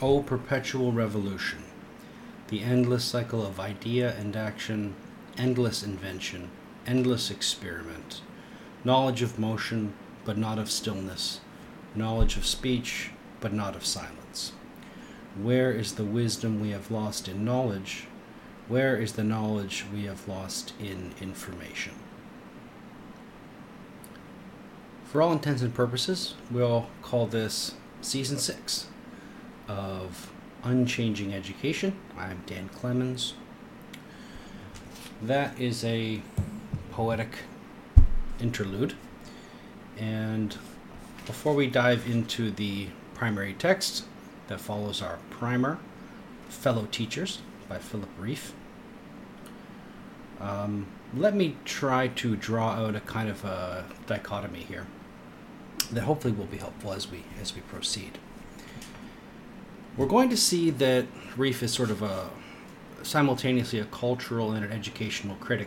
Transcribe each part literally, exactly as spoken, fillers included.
O perpetual revolution, the endless cycle of idea and action, endless invention, endless experiment, knowledge of motion, but not of stillness, knowledge of speech, but not of silence. Where is the wisdom we have lost in knowledge? Where is the knowledge we have lost in information? For all intents and purposes, we'll call this Season six of Unchanging Education. I'm Dan Clemens. That is a poetic interlude. And before we dive into the primary text that follows our primer, Fellow Teachers by Philip Rieff, um, let me try to draw out a kind of a dichotomy here that hopefully will be helpful as we as we proceed. We're going to see that Rieff is sort of a simultaneously a cultural and an educational critic.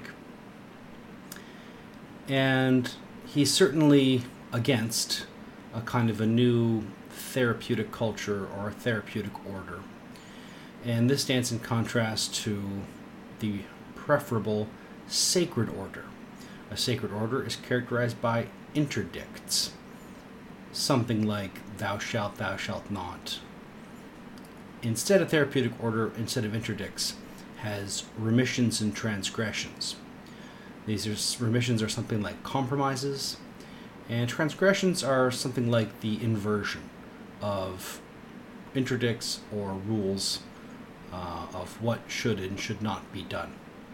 And he's certainly against a kind of a new therapeutic culture or a therapeutic order. And this stands in contrast to the preferable sacred order. A sacred order is characterized by interdicts. Something like thou shalt, thou shalt not. Instead, a therapeutic order, instead of interdicts, has remissions and transgressions. These are, remissions are something like compromises, and transgressions are something like the inversion of interdicts or rules uh, of what should and should not be done.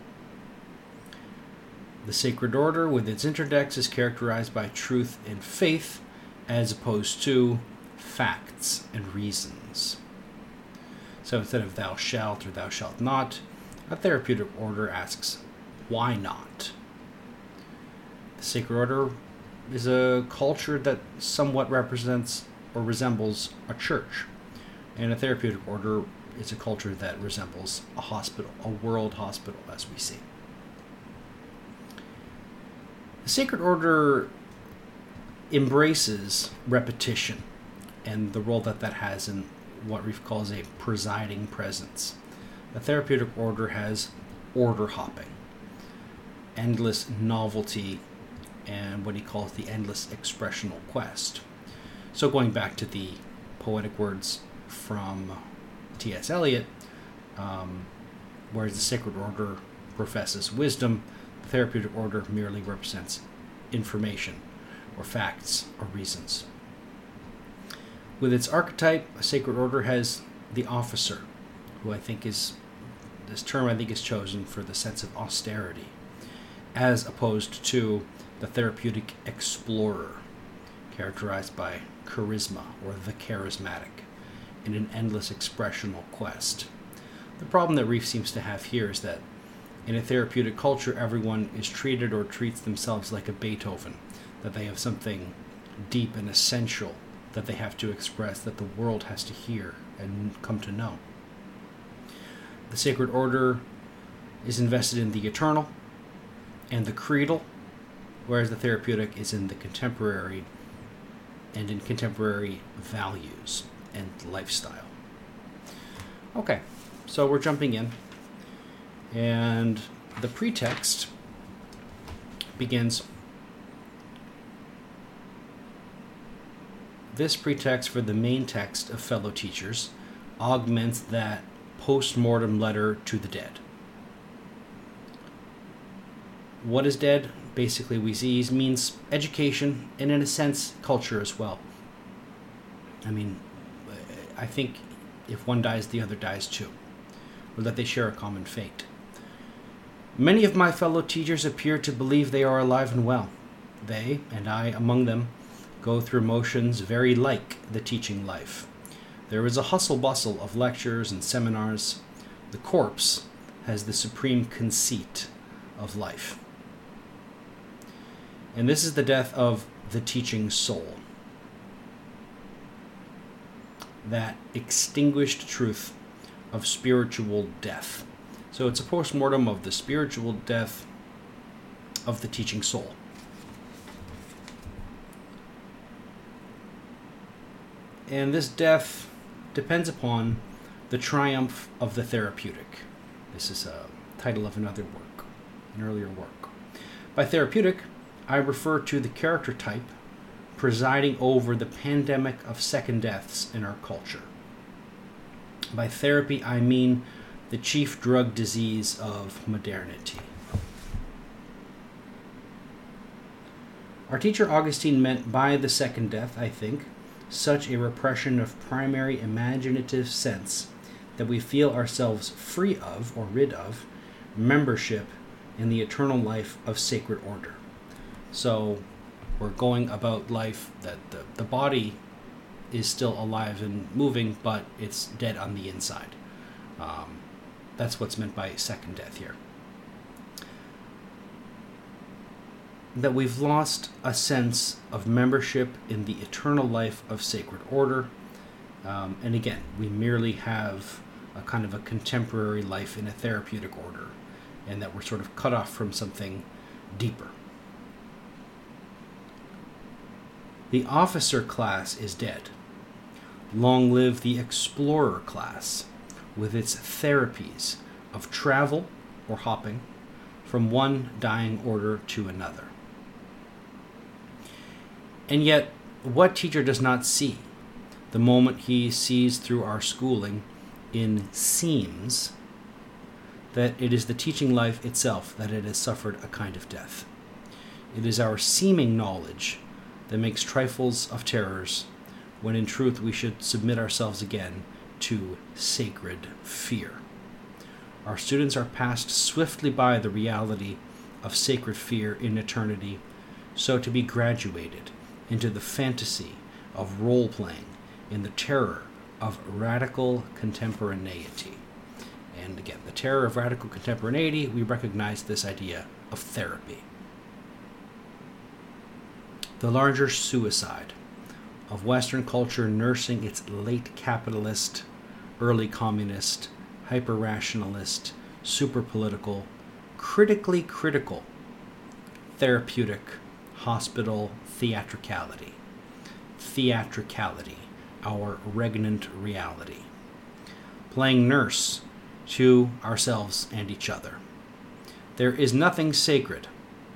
The sacred order, with its interdicts, is characterized by truth and faith, as opposed to facts and reasons. So instead of thou shalt or thou shalt not, a therapeutic order asks, why not? The sacred order is a culture that somewhat represents or resembles a church. And a therapeutic order is a culture that resembles a hospital, a world hospital, as we see. The sacred order embraces repetition and the role that that has in what Rieff calls a presiding presence. The therapeutic order has order hopping, endless novelty, and what he calls the endless expressional quest. So going back to the poetic words from T S Eliot, um, whereas the sacred order professes wisdom, the therapeutic order merely represents information, or facts, or reasons. With its archetype, a sacred order has the officer, who I think is, this term I think is chosen for the sense of austerity, as opposed to the therapeutic explorer, characterized by charisma, or the charismatic, in an endless expressional quest. The problem that Rieff seems to have here is that in a therapeutic culture, everyone is treated or treats themselves like a Beethoven, that they have something deep and essential that they have to express, that the world has to hear and come to know. The sacred order is invested in the eternal and the creedal, whereas the therapeutic is in the contemporary and in contemporary values and lifestyle. Okay, so we're jumping in, and the pretext begins. This pretext for the main text of Fellow Teachers augments that post-mortem letter to the dead. What is dead? Basically, we see means education, and in a sense, culture as well. I mean, I think if one dies, the other dies too, or that they share a common fate. Many of my fellow teachers appear to believe they are alive and well. They, and I among them, go through motions very like the teaching life. There is a hustle-bustle of lectures and seminars. The corpse has the supreme conceit of life. And this is the death of the teaching soul. That extinguished truth of spiritual death. So it's a post-mortem of the spiritual death of the teaching soul. And this death depends upon the triumph of the therapeutic. This is a title of another work, an earlier work. By therapeutic, I refer to the character type presiding over the pandemic of second deaths in our culture. By therapy, I mean the chief drug disease of modernity. Our teacher Augustine meant by the second death, I think, such a repression of primary imaginative sense that we feel ourselves free of, or rid of, membership in the eternal life of sacred order. So we're going about life that the, the body is still alive and moving, but it's dead on the inside. Um, that's what's meant by second death here. That we've lost a sense of membership in the eternal life of sacred order. Um, and again, we merely have a kind of a contemporary life in a therapeutic order, and that we're sort of cut off from something deeper. The officer class is dead. Long live the explorer class, with its therapies of travel or hopping from one dying order to another. And yet, what teacher does not see the moment he sees through our schooling in seems that it is the teaching life itself that it has suffered a kind of death? It is our seeming knowledge that makes trifles of terrors, when in truth we should submit ourselves again to sacred fear. Our students are passed swiftly by the reality of sacred fear in eternity, so to be graduated into the fantasy of role-playing in the terror of radical contemporaneity. And again, the terror of radical contemporaneity, we recognize this idea of therapy. The larger suicide of Western culture nursing its late capitalist, early communist, hyper-rationalist, super-political, critically critical, therapeutic, hospital theatricality. Theatricality, our regnant reality. Playing nurse to ourselves and each other. There is nothing sacred.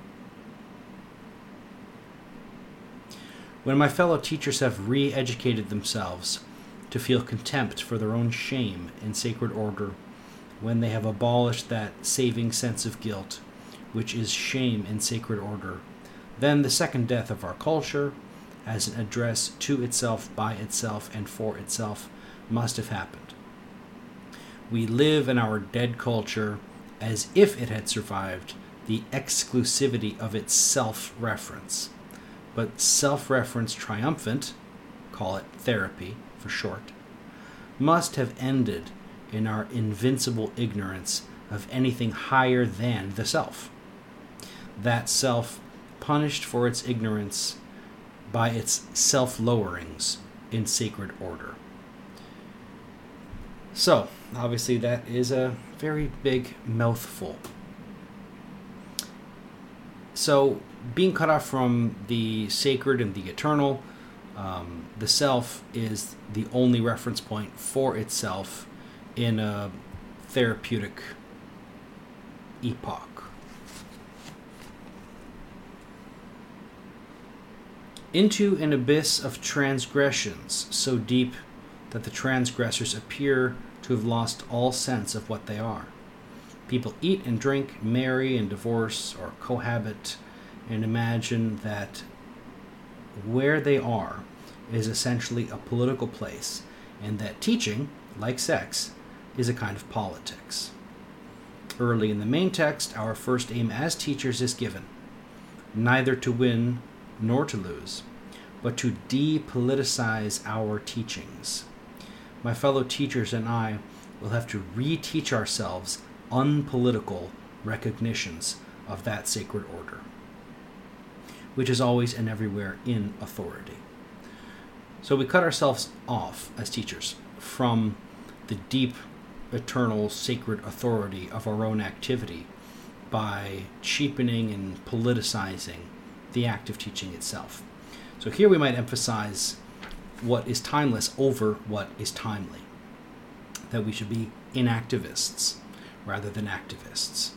When my fellow teachers have re-educated themselves to feel contempt for their own shame in sacred order, when they have abolished that saving sense of guilt, which is shame in sacred order, then the second death of our culture, as an address to itself, by itself, and for itself, must have happened. We live in our dead culture as if it had survived the exclusivity of its self-reference. But self-reference triumphant, call it therapy for short, must have ended in our invincible ignorance of anything higher than the self. That self punished for its ignorance by its self-lowerings in sacred order. So, obviously that is a very big mouthful. So, being cut off from the sacred and the eternal, um, the self is the only reference point for itself in a therapeutic epoch. Into an abyss of transgressions so deep that the transgressors appear to have lost all sense of what they are. People eat and drink, marry and divorce, or cohabit, and imagine that where they are is essentially a political place, and that teaching, like sex, is a kind of politics. Early in the main text, our first aim as teachers is given, neither to win nor to lose, but to depoliticize our teachings. My fellow teachers and I will have to reteach ourselves unpolitical recognitions of that sacred order, which is always and everywhere in authority. So we cut ourselves off as teachers from the deep, eternal, sacred authority of our own activity by cheapening and politicizing the act of teaching itself. So here we might emphasize what is timeless over what is timely. That we should be inactivists rather than activists.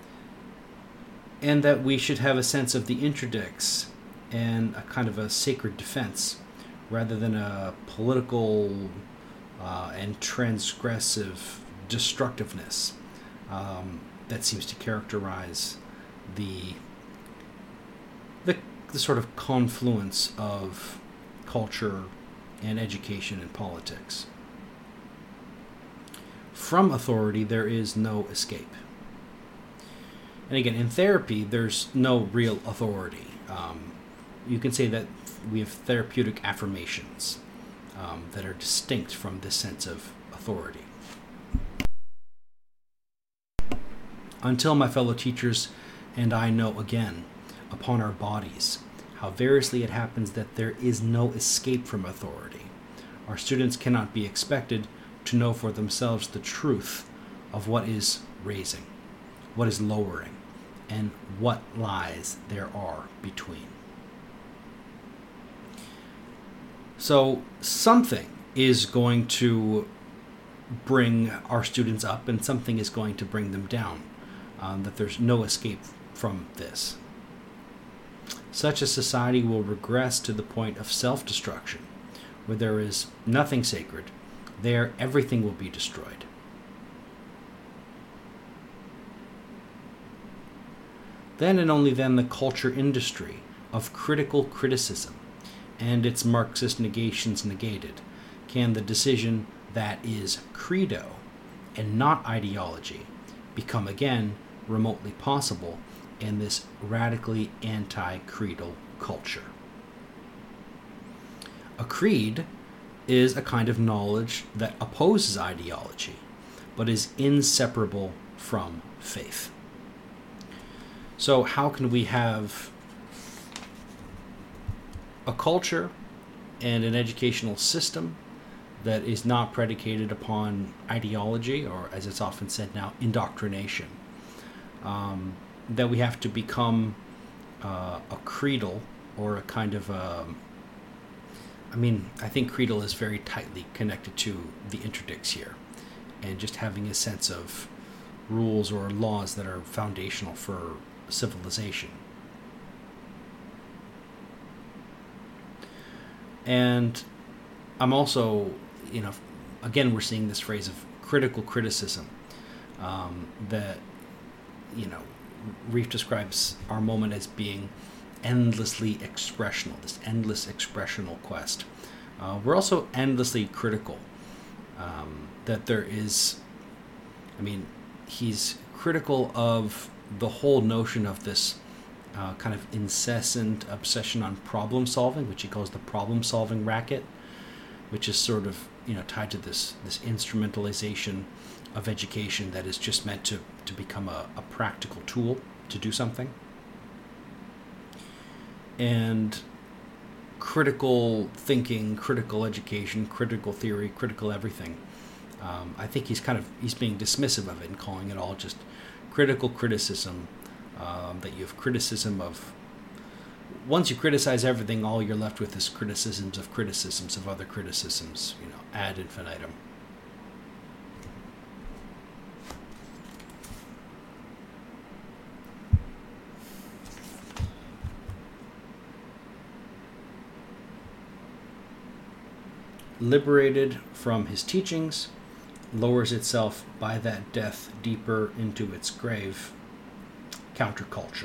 And that we should have a sense of the interdicts and a kind of a sacred defense rather than a political uh, and transgressive destructiveness um, that seems to characterize the, the the sort of confluence of culture and education and politics. From authority, there is no escape. And again, in therapy, there's no real authority. Um, you can say that we have therapeutic affirmations um, that are distinct from this sense of authority. Until my fellow teachers and I know again upon our bodies how variously it happens that there is no escape from authority, our students cannot be expected to know for themselves the truth of what is raising, what is lowering, and what lies there are between. So something is going to bring our students up and something is going to bring them down, um, that there's no escape from this. Such a society will regress to the point of self-destruction, where there is nothing sacred. There, everything will be destroyed. Then and only then the culture industry of critical criticism and its Marxist negations negated can the decision that is credo and not ideology become again remotely possible in this radically anti-creedal culture. A creed is a kind of knowledge that opposes ideology, but is inseparable from faith. So how can we have a culture and an educational system that is not predicated upon ideology, or as it's often said now, indoctrination? Um, that we have to become uh, a creedal or a kind of a, I mean, I think creedal is very tightly connected to the interdicts here, and just having a sense of rules or laws that are foundational for civilization. And I'm also, you know, again, we're seeing this phrase of critical criticism um, that, you know, Rieff describes our moment as being endlessly expressional, this endless expressional quest. Uh, we're also endlessly critical. Um, that there is, I mean, he's critical of the whole notion of this uh, kind of incessant obsession on problem solving, which he calls the problem solving racket, which is sort of, you know, tied to this this instrumentalization of education that is just meant to, to become a, a practical tool to do something. And critical thinking, critical education, critical theory, critical everything. Um, I think he's kind of, he's being dismissive of it and calling it all just critical criticism, um, that you have criticism of, once you criticize everything, all you're left with is criticisms of criticisms of other criticisms, you know, ad infinitum. Liberated from his teachings, lowers itself by that death deeper into its grave. Counterculture.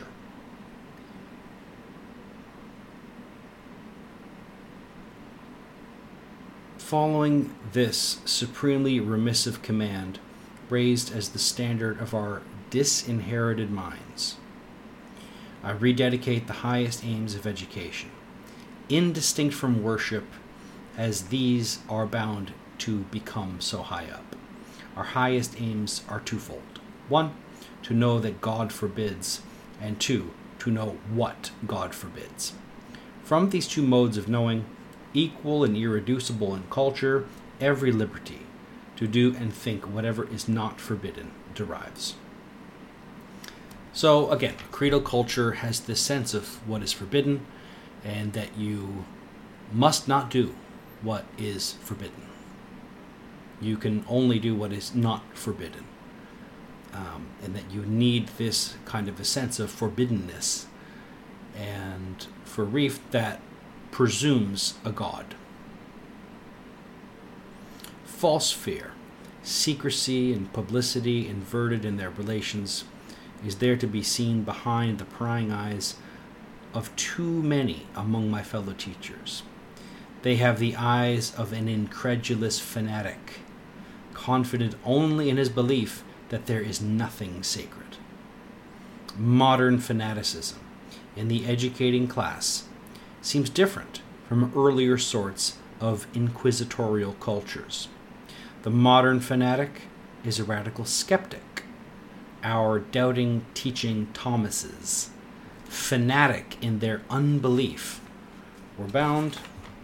Following this supremely remissive command, raised as the standard of our disinherited minds, I rededicate the highest aims of education, indistinct from worship, as these are bound to become so high up. Our highest aims are twofold. One, to know that God forbids, and two, to know what God forbids. From these two modes of knowing, equal and irreducible in culture, every liberty to do and think whatever is not forbidden derives. So again, creedal culture has this sense of what is forbidden and that you must not do what is forbidden. You can only do what is not forbidden. Um, and that you need this kind of a sense of forbiddenness. And for Rieff, that presumes a god. False fear, secrecy and publicity inverted in their relations, is there to be seen behind the prying eyes of too many among my fellow teachers. They have the eyes of an incredulous fanatic, confident only in his belief that there is nothing sacred. Modern fanaticism in the educating class seems different from earlier sorts of inquisitorial cultures. The modern fanatic is a radical skeptic, our doubting teaching Thomases, fanatic in their unbelief, were bound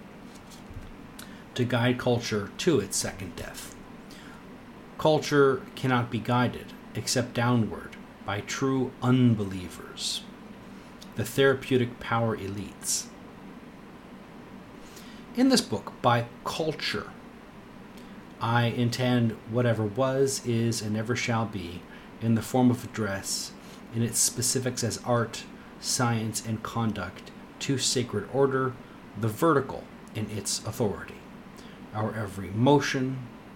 to guide culture to its second death. Culture cannot be guided except downward by true unbelievers, the therapeutic power elites. In this book, by culture, I intend whatever was, is, and ever shall be, in the form of address, in its specifics as art, science, and conduct, to sacred order, the vertical in its authority. Our every motion,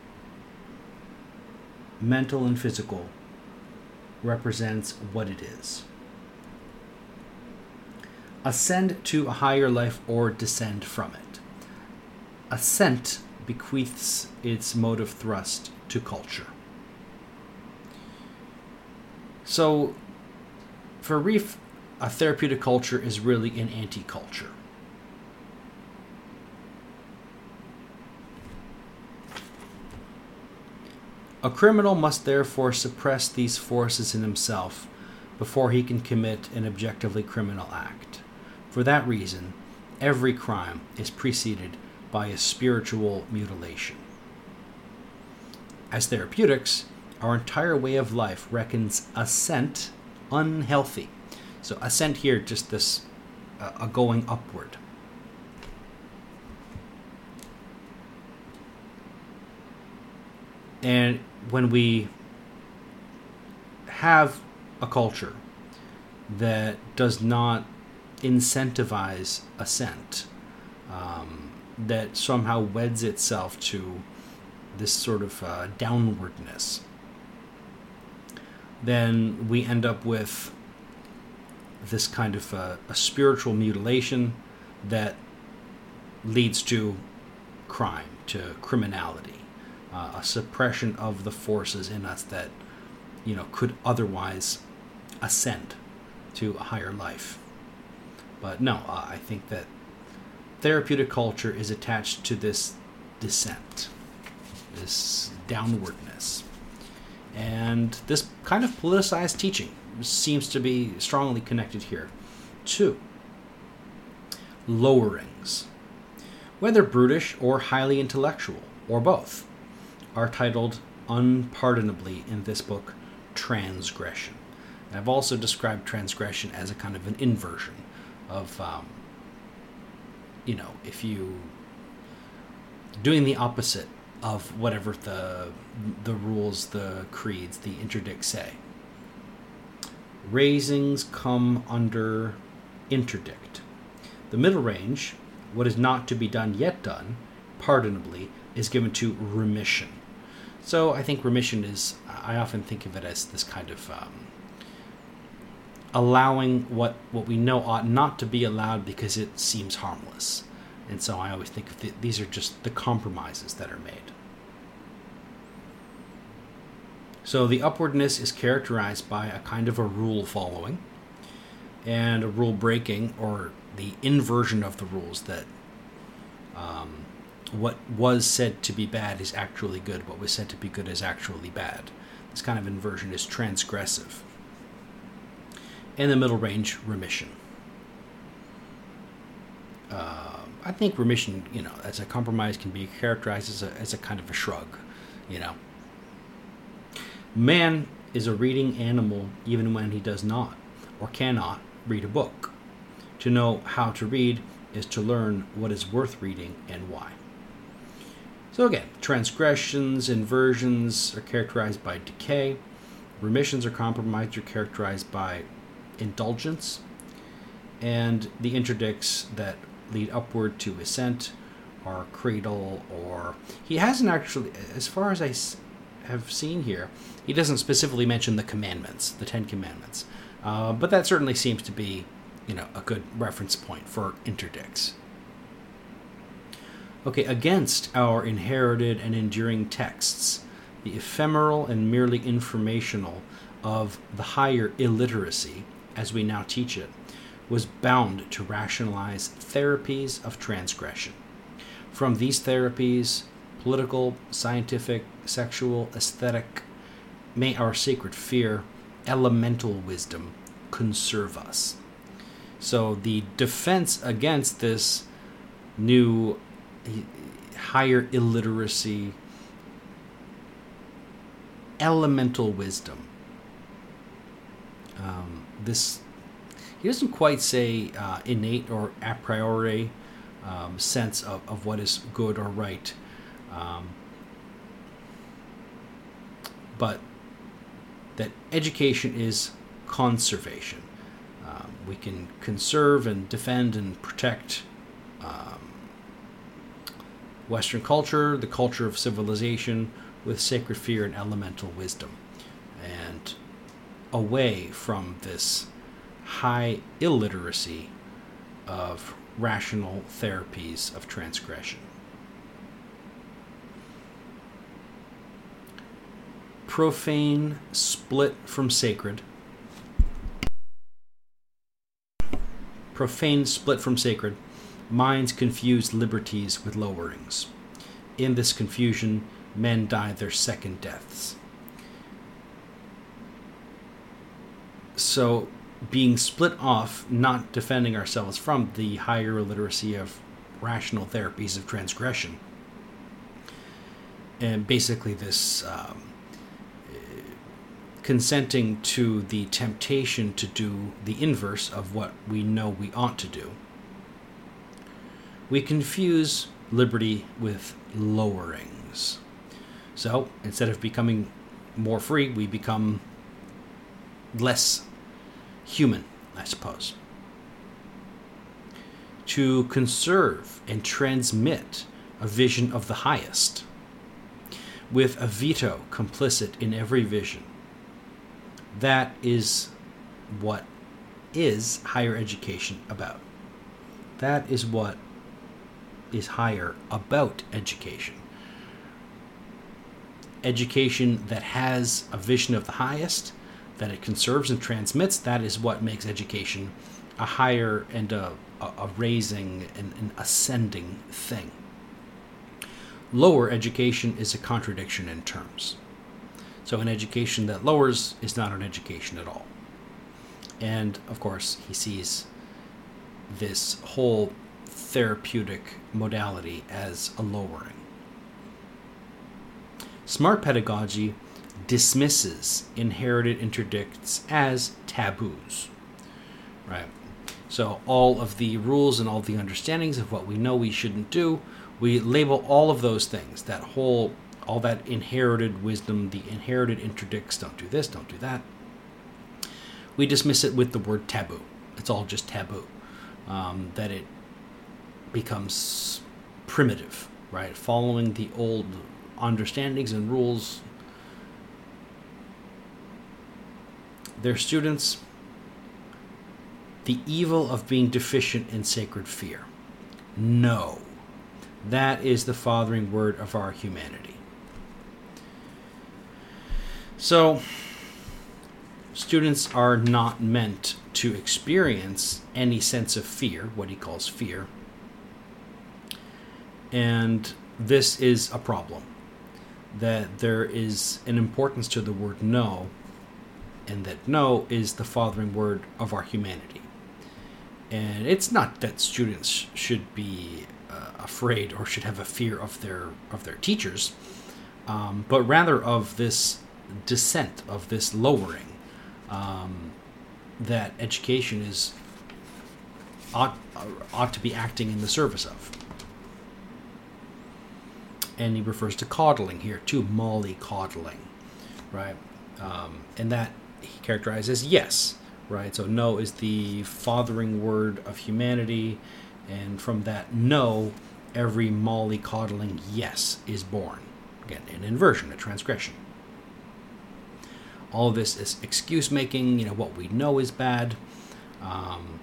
mental and physical, represents what it is. Ascend to a higher life or descend from it. Ascent bequeaths its motive thrust to culture. So, for Rieff, a therapeutic culture is really an anti-culture. A criminal must therefore suppress these forces in himself before he can commit an objectively criminal act. For that reason, every crime is preceded by a spiritual mutilation. As therapeutics, our entire way of life reckons ascent unhealthy. So ascent here, just this, uh, a going upward. And when we have a culture that does not incentivize ascent, um, that somehow weds itself to this sort of uh, downwardness, then we end up with this kind of uh, a spiritual mutilation that leads to crime, to criminality, uh, a suppression of the forces in us that, you know, could otherwise ascend to a higher life. But no, uh, I think that therapeutic culture is attached to this descent, this downwardness. And this kind of politicized teaching seems to be strongly connected here. Two, lowerings, whether brutish or highly intellectual, or both, are titled unpardonably in this book transgression. And I've also described transgression as a kind of an inversion of, um, you know, if you doing the opposite of whatever the the rules, the creeds, the interdicts say. Raisings come under interdict. The middle range, what is not to be done yet done, pardonably, is given to remission. So I think remission is, I often think of it as this kind of um, allowing what, what we know ought not to be allowed because it seems harmless. And so I always think of the, these are just the compromises that are made. So the upwardness is characterized by a kind of a rule following and a rule breaking, or the inversion of the rules, that um, what was said to be bad is actually good, what was said to be good is actually bad. This kind of inversion is transgressive. In the middle range, remission. Uh, I think remission, you know, as a compromise can be characterized as a, as a kind of a shrug, you know. Man is a reading animal even when he does not or cannot read a book. To know how to read is to learn what is worth reading and why. So again, transgressions, inversions are characterized by decay. Remissions or compromise are characterized by indulgence. And the interdicts that lead upward to ascent are cradle or... He hasn't actually, as far as I have seen here, he doesn't specifically mention the commandments, the Ten Commandments. Uh, but that certainly seems to be, you know, a good reference point for interdicts. Okay, against our inherited and enduring texts, the ephemeral and merely informational of the higher illiteracy, as we now teach it, was bound to rationalize therapies of transgression. From these therapies, political, scientific, sexual, aesthetic, may our sacred fear, elemental wisdom, conserve us. So the defense against this new higher illiteracy, elemental wisdom. Um, this, he doesn't quite say uh, innate or a priori um, sense of, of what is good or right. Um, but that education is conservation. Um, we can conserve and defend and protect um, Western culture, the culture of civilization, with sacred fear and elemental wisdom, and away from this high illiteracy of rational therapies of transgression. Profane split from sacred. Profane split from sacred. Minds confuse liberties with lowerings. In this confusion, men die their second deaths. So, being split off, not defending ourselves from the higher illiteracy of rational therapies of transgression, and basically this um, consenting to the temptation to do the inverse of what we know we ought to do, we confuse liberty with lowerings. So, instead of becoming more free, we become less human, I suppose. To conserve and transmit a vision of the highest, with a veto complicit in every vision. That is what is higher education about. That is what is higher about education. Education that has a vision of the highest, that it conserves and transmits, that is what makes education a higher and a, a raising and an ascending thing. Lower education is a contradiction in terms. So an education that lowers is not an education at all. And, of course, he sees this whole therapeutic modality as a lowering. Smart pedagogy dismisses inherited interdicts as taboos, right? So all of the rules and all the understandings of what we know we shouldn't do, we label all of those things, that whole, all that inherited wisdom, the inherited interdicts, don't do this, don't do that. We dismiss it with the word taboo. It's all just taboo. Um, that it becomes primitive, right? Following the old understandings and rules. Their students, the evil of being deficient in sacred fear. No. That is the fathering word of our humanity. So, students are not meant to experience any sense of fear, what he calls fear. And this is a problem. That there is an importance to the word no, and that no is the fathering word of our humanity. And it's not that students should be uh, afraid or should have a fear of their of their teachers, um, but rather of this descent, of this lowering, um, that education is ought ought to be acting in the service of. And he refers to coddling here, too, mollycoddling, right? Um, and that he characterizes as yes, right? So no is the fathering word of humanity, and from that no, every mollycoddling yes is born. Again, an inversion, a transgression. All of this is excuse making, you know, what we know is bad. Um,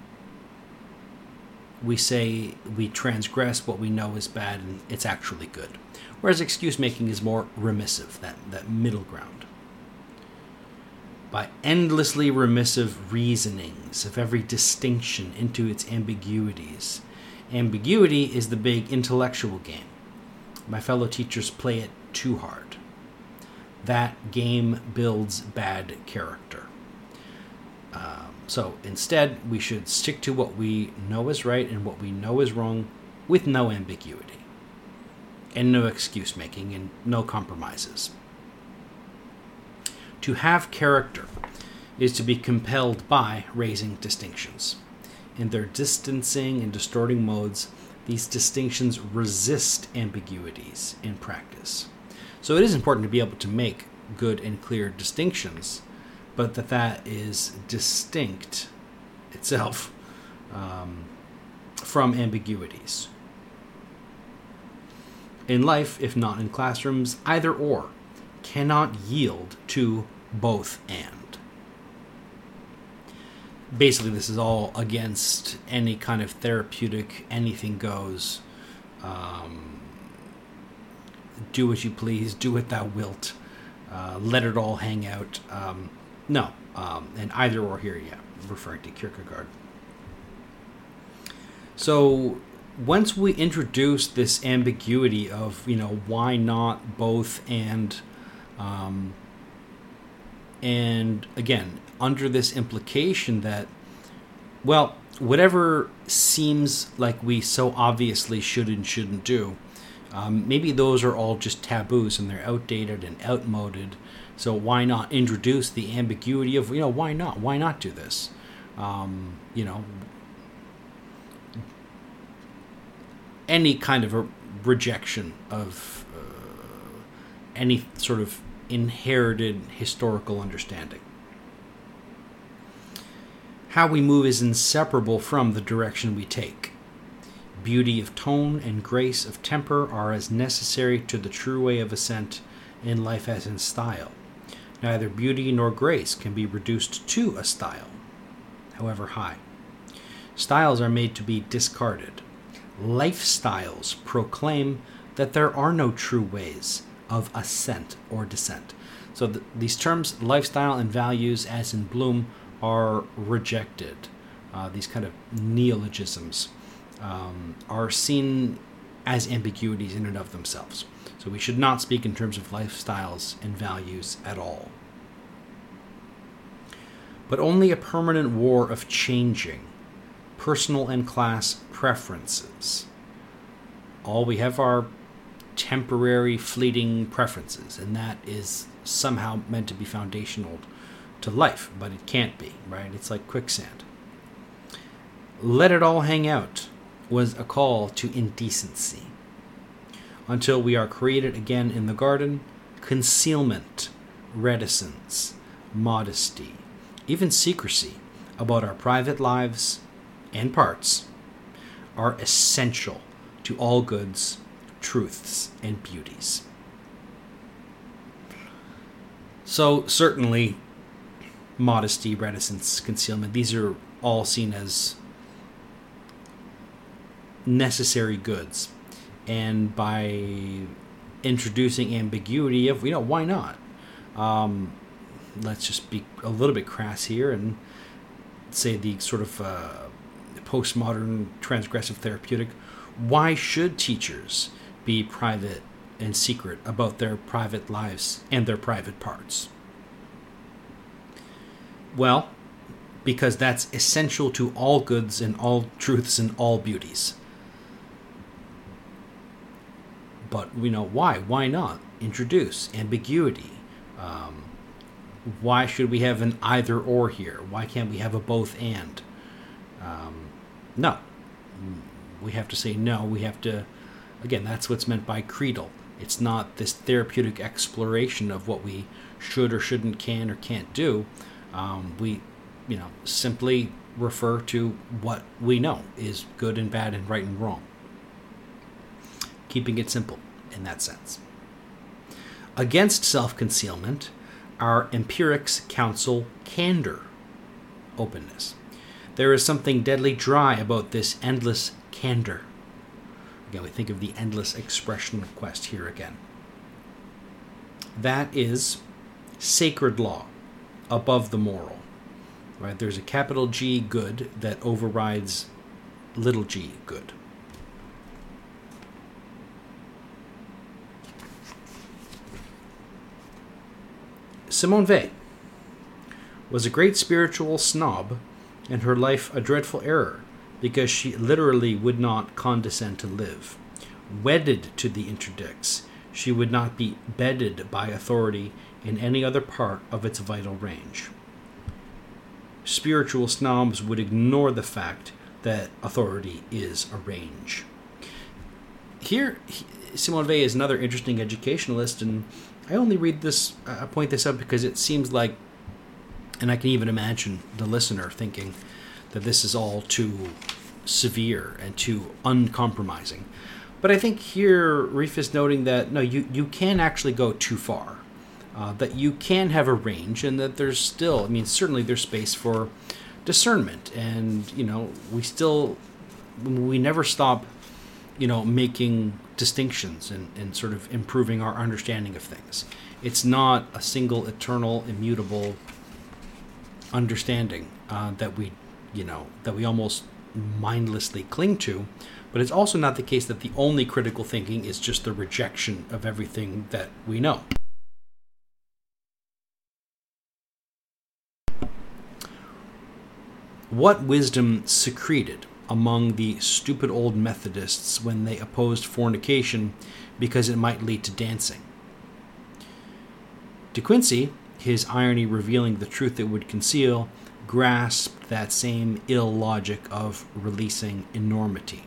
we say we transgress what we know is bad and it's actually good. Whereas excuse making is more remissive, that, that middle ground. By endlessly remissive reasonings of every distinction into its ambiguities. Ambiguity is the big intellectual game. My fellow teachers play it too hard. That game builds bad character. Um, so instead, we should stick to what we know is right and what we know is wrong with no ambiguity. And no excuse making and no compromises. To have character is to be compelled by raising distinctions. In their distancing and distorting modes, these distinctions resist ambiguities in practice. So it is important to be able to make good and clear distinctions, but that that is distinct itself um, from ambiguities. In life, if not in classrooms, either or cannot yield to both and. Basically, this is all against any kind of therapeutic, anything goes, um, do what you please, do what thou wilt, uh, let it all hang out. Um, no, um, and either or here, yeah, referring to Kierkegaard. So once we introduce this ambiguity of, you know, why not both and, um, and again, under this implication that, well, whatever seems like we so obviously should and shouldn't do, um, maybe those are all just taboos and they're outdated and outmoded. So why not introduce the ambiguity of, you know, why not? Why not do this? Um, you know, any kind of a rejection of uh, any sort of inherited historical understanding. How we move is inseparable from the direction we take. Beauty of tone and grace of temper are as necessary to the true way of ascent in life as in style. Neither beauty nor grace can be reduced to a style, however high. Styles are made to be discarded. Lifestyles proclaim that there are no true ways of ascent or descent. So th- these terms, lifestyle and values, as in Bloom, are rejected. Uh, these kind of neologisms um, are seen as ambiguities in and of themselves. So we should not speak in terms of lifestyles and values at all. But only a permanent war of changing, personal and class preferences. All we have are temporary, fleeting preferences, and that is somehow meant to be foundational to life, but it can't be, right? It's like quicksand. Let it all hang out was a call to indecency. Until we are created again in the garden, concealment, reticence, modesty, even secrecy about our private lives and parts are essential to all goods, truths, and beauties. So certainly, modesty, reticence, concealment, these are all seen as necessary goods. And by introducing ambiguity of, you know, why not? Um, let's just be a little bit crass here and say the sort of uh, postmodern transgressive therapeutic. Why should teachers be private and secret about their private lives and their private parts? Well, because that's essential to all goods and all truths and all beauties. But, you know, why? Why not introduce ambiguity? Um, why should we have an either or here? Why can't we have a both and? Um, no. We have to say no. We have to, again, that's what's meant by creedal. It's not this therapeutic exploration of what we should or shouldn't, can or can't do. Um, we, you know, simply refer to what we know is good and bad and right and wrong. Keeping it simple in that sense. Against self-concealment, our empirics counsel candor, openness. There is something deadly dry about this endless candor. Again, we think of the endless expression request here again. That is sacred law above the moral. Right? There's a capital G good that overrides little g good. Simone Weil was a great spiritual snob and her life a dreadful error because she literally would not condescend to live. Wedded to the interdicts, she would not be bedded by authority in any other part of its vital range. Spiritual snobs would ignore the fact that authority is a range. Here, Simone Weil is another interesting educationalist, and I only read this, I uh, point this out because it seems like, and I can even imagine the listener thinking that this is all too severe and too uncompromising. But I think here Reif is noting that, no, you, you can actually go too far. Uh, that you can have a range, and that there's still, I mean, certainly there's space for discernment, and, you know, we still, we never stop, you know, making distinctions and, and sort of improving our understanding of things. It's not a single, eternal, immutable understanding uh, that we, you know, that we almost mindlessly cling to, but it's also not the case that the only critical thinking is just the rejection of everything that we know. What wisdom secreted among the stupid old Methodists when they opposed fornication because it might lead to dancing? De Quincey, his irony revealing the truth it would conceal, grasped that same ill logic of releasing enormity.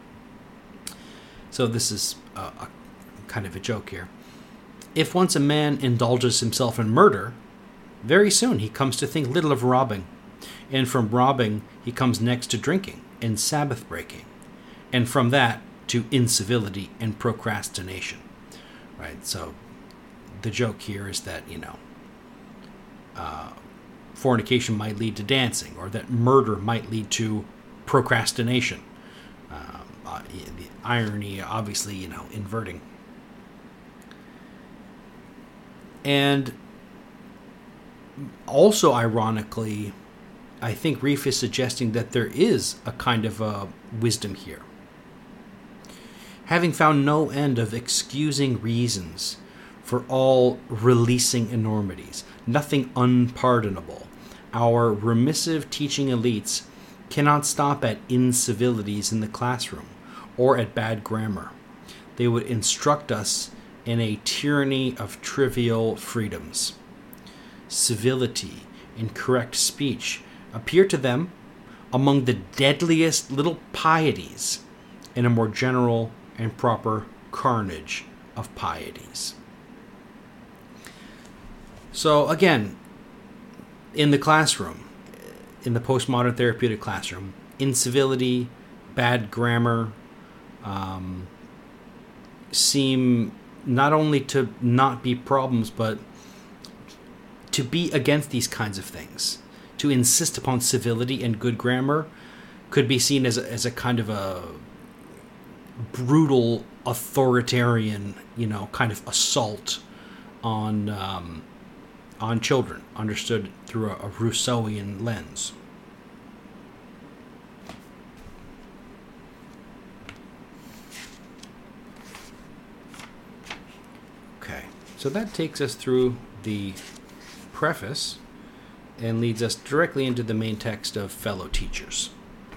So this is a, a kind of a joke here. If once a man indulges himself in murder, very soon he comes to think little of robbing. And from robbing, he comes next to drinking and Sabbath breaking. And from that to incivility and procrastination. Right? So the joke here is that, you know, uh, fornication might lead to dancing, or that murder might lead to procrastination. Uh, uh, the irony, obviously, you know, inverting. And also, ironically, I think Reif is suggesting that there is a kind of a wisdom here. Having found no end of excusing reasons for all releasing enormities, nothing unpardonable, our remissive teaching elites cannot stop at incivilities in the classroom or at bad grammar. They would instruct us in a tyranny of trivial freedoms. Civility and correct speech appear to them among the deadliest little pieties in a more general and proper carnage of pieties. So again, in the classroom, in the postmodern therapeutic classroom, incivility, bad grammar um, seem not only to not be problems, but to be against these kinds of things. To insist upon civility and good grammar could be seen as a, as a kind of a brutal, authoritarian, you know, kind of assault on um, on children, understood through a, a Rousseauian lens. Okay, so that takes us through the preface and leads us directly into the main text of Fellow Teachers.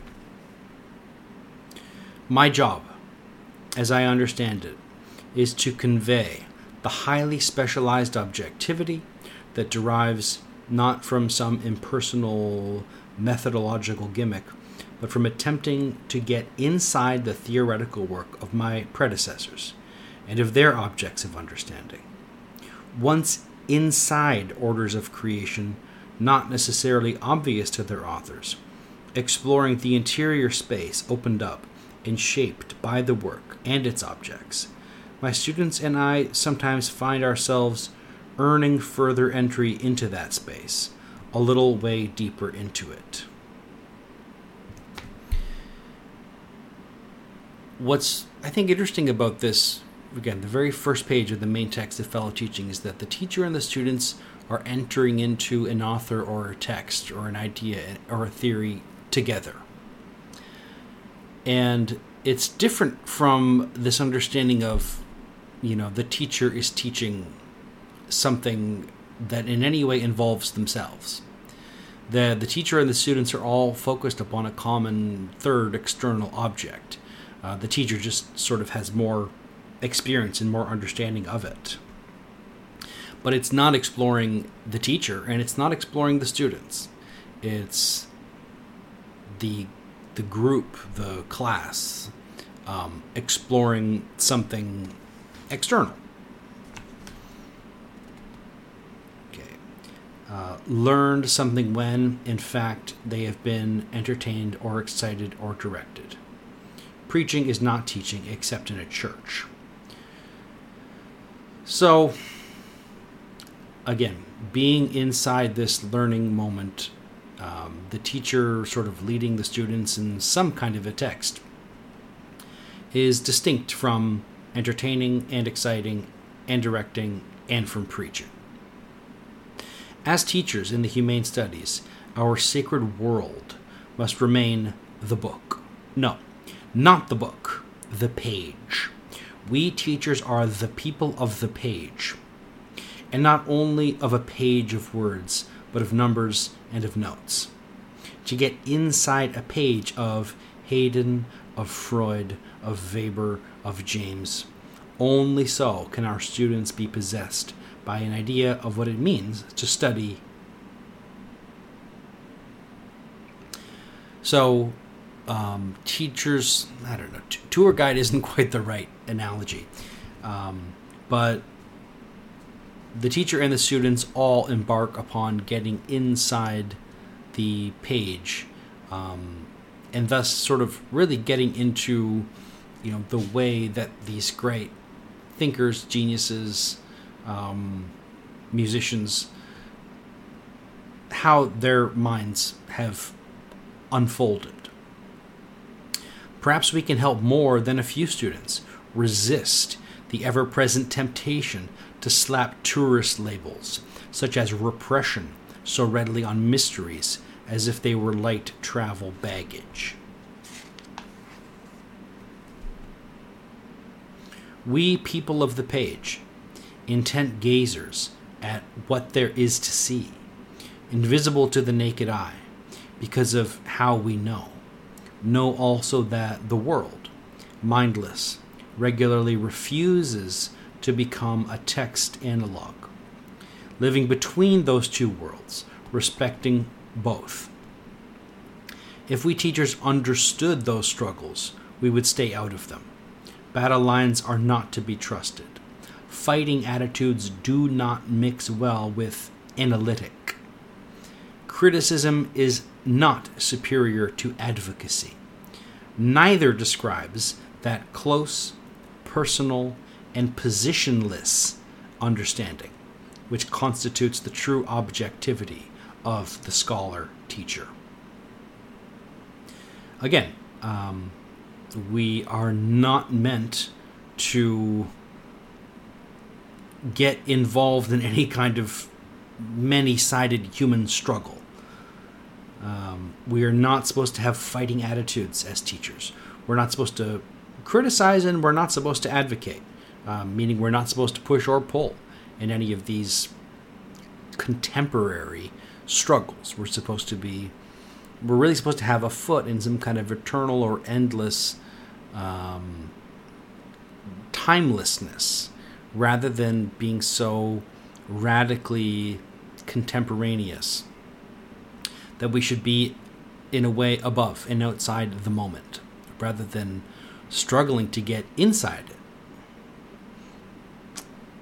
My job, as I understand it, is to convey the highly specialized objectivity that derives not from some impersonal methodological gimmick, but from attempting to get inside the theoretical work of my predecessors and of their objects of understanding. Once inside orders of creation, not necessarily obvious to their authors, exploring the interior space opened up and shaped by the work and its objects, my students and I sometimes find ourselves earning further entry into that space, a little way deeper into it. What's, I think, interesting about this, again, the very first page of the main text of Fellow Teaching, is that the teacher and the students are entering into an author or a text or an idea or a theory together. And it's different from this understanding of, you know, the teacher is teaching something that in any way involves themselves. The, the teacher and the students are all focused upon a common third external object. Uh, the teacher just sort of has more experience and more understanding of it. But it's not exploring the teacher, and it's not exploring the students. It's the the group, the class, um, exploring something external. Okay. Uh, learned something when, in fact, they have been entertained or excited or directed. Preaching is not teaching except in a church. So, again, being inside this learning moment, um, the teacher sort of leading the students in some kind of a text, is distinct from entertaining and exciting and directing and from preaching. As teachers in the humane studies, our sacred world must remain the book. No, not the book, the page. We teachers are the people of the page. And not only of a page of words, but of numbers and of notes. To get inside a page of Hayden, of Freud, of Weber, of James, only so can our students be possessed by an idea of what it means to study. So, um, teachers, I don't know, t- tour guide isn't quite the right analogy, um, but the teacher and the students all embark upon getting inside the page, um, and thus sort of really getting into, you know, the way that these great thinkers, geniuses, um, musicians, how their minds have unfolded. Perhaps we can help more than a few students resist the ever-present temptation to slap tourist labels, such as repression, so readily on mysteries as if they were light travel baggage. We people of the page, intent gazers at what there is to see, invisible to the naked eye, because of how we know, know also that the world, mindless, regularly refuses to become a text analog, living between those two worlds, respecting both. If we teachers understood those struggles, we would stay out of them. Battle lines are not to be trusted. Fighting attitudes do not mix well with analytic. Criticism is not superior to advocacy. Neither describes that close, personal, and positionless understanding, which constitutes the true objectivity of the scholar-teacher. Again, um, we are not meant to get involved in any kind of many-sided human struggle. Um, we are not supposed to have fighting attitudes as teachers. We're not supposed to criticize, and we're not supposed to advocate. Um, meaning we're not supposed to push or pull in any of these contemporary struggles. We're supposed to be, we're really supposed to have a foot in some kind of eternal or endless um, timelessness, rather than being so radically contemporaneous that we should be, in a way, above and outside the moment, rather than struggling to get inside it.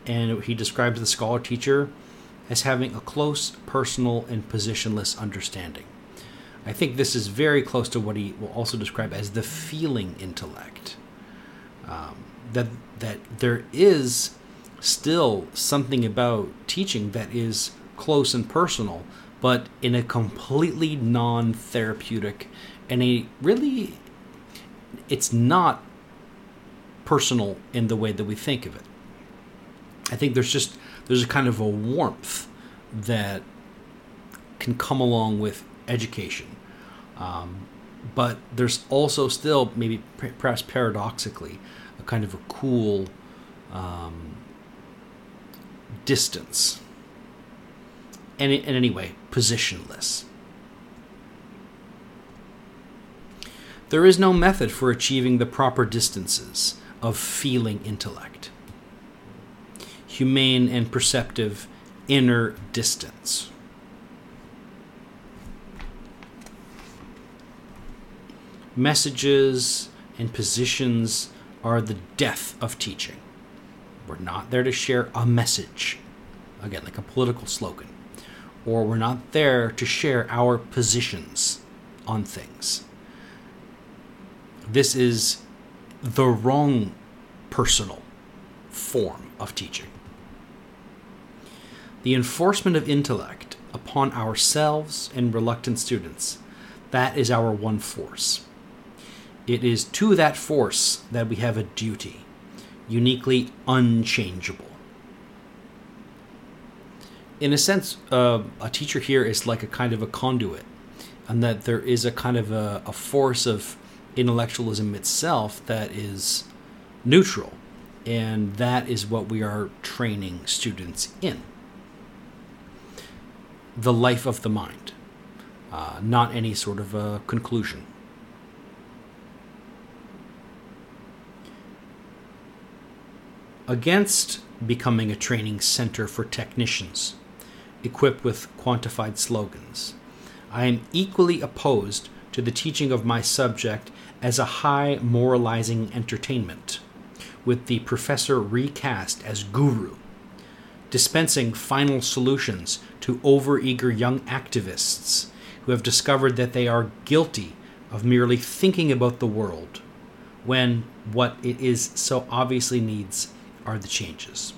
and he describes the scholar teacher as having a close, personal, and positionless understanding. I think this is very close to what he will also describe as the feeling intellect. Um, that that there is still something about teaching that is close and personal, but in a completely non-therapeutic and a really, it's not personal in the way that we think of it. I think there's just, there's a kind of a warmth that can come along with education. Um, but there's also still, maybe perhaps paradoxically, a kind of a cool um, distance. And, and anyway, positionless. There is no method for achieving the proper distances of feeling intellect. Humane and perceptive inner distance. Messages and positions are the death of teaching. We're not there to share a message, again, like a political slogan, or we're not there to share our positions on things. This is the wrong personal form of teaching. The enforcement of intellect upon ourselves and reluctant students, that is our one force. It is to that force that we have a duty, uniquely unchangeable. In a sense, uh, a teacher here is like a kind of a conduit, and that there is a kind of a, a force of intellectualism itself that is neutral, and that is what we are training students in. The life of the mind, uh, not any sort of a conclusion. Against becoming a training center for technicians, equipped with quantified slogans, I am equally opposed to the teaching of my subject as a high moralizing entertainment, with the professor recast as guru, dispensing final solutions to overeager young activists who have discovered that they are guilty of merely thinking about the world, when what it is so obviously needs are the changes,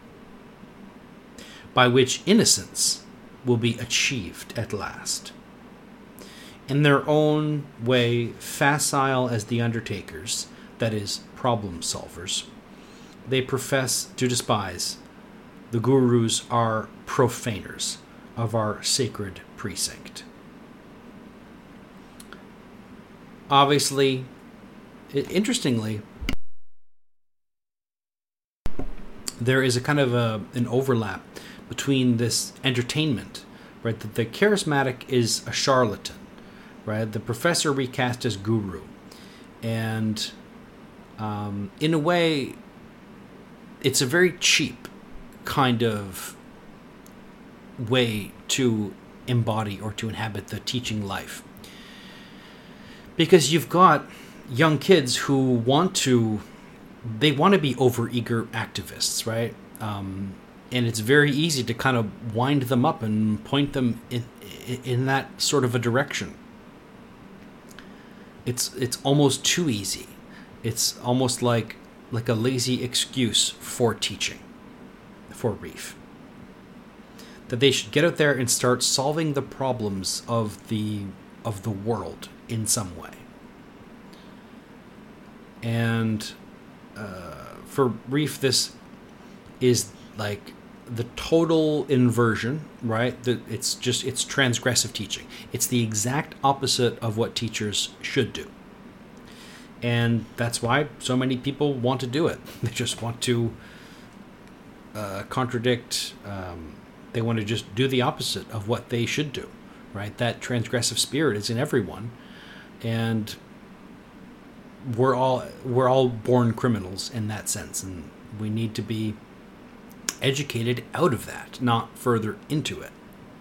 by which innocence will be achieved at last. In their own way, facile as the undertakers, that is, problem solvers, they profess to despise. The gurus are profaners of our sacred precinct. Obviously, interestingly, there is a kind of a, an overlap between this entertainment, right? That the charismatic is a charlatan, right? The professor recast as guru. And um, in a way, it's a very cheap kind of way to embody or to inhabit the teaching life. Because you've got young kids who want to, they want to be overeager activists, right? Um, and it's very easy to kind of wind them up and point them in, in that sort of a direction. It's it's almost too easy. It's almost like like a lazy excuse for teaching, for Rieff. That they should get out there and start solving the problems of the of the world in some way. And uh, for Rieff, this is like the total inversion, right? The, it's just, it's transgressive teaching. It's the exact opposite of what teachers should do. And that's why so many people want to do it. They just want to uh, contradict, um, they want to just do the opposite of what they should do, right? That transgressive spirit is in everyone. And we're all we're all born criminals in that sense, and we need to be educated out of that, not further into it.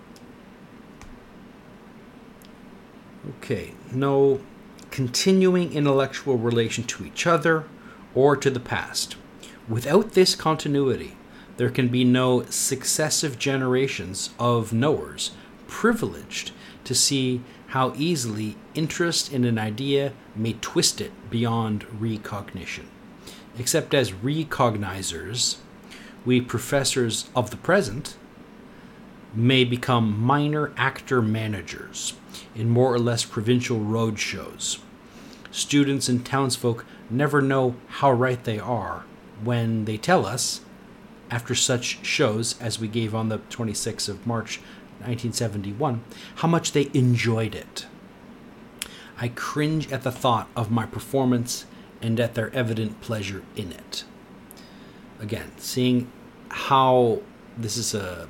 Okay, no continuing intellectual relation to each other or to the past. Without this continuity, there can be no successive generations of knowers privileged to see how easily interest in an idea may twist it beyond recognition. Except as recognizers, we professors of the present may become minor actor managers in more or less provincial road shows. Students and townsfolk never know how right they are when they tell us, after such shows as we gave on the twenty-sixth of March nineteen seventy-one, how much they enjoyed it. I cringe at the thought of my performance and at their evident pleasure in it. Again, seeing how this is a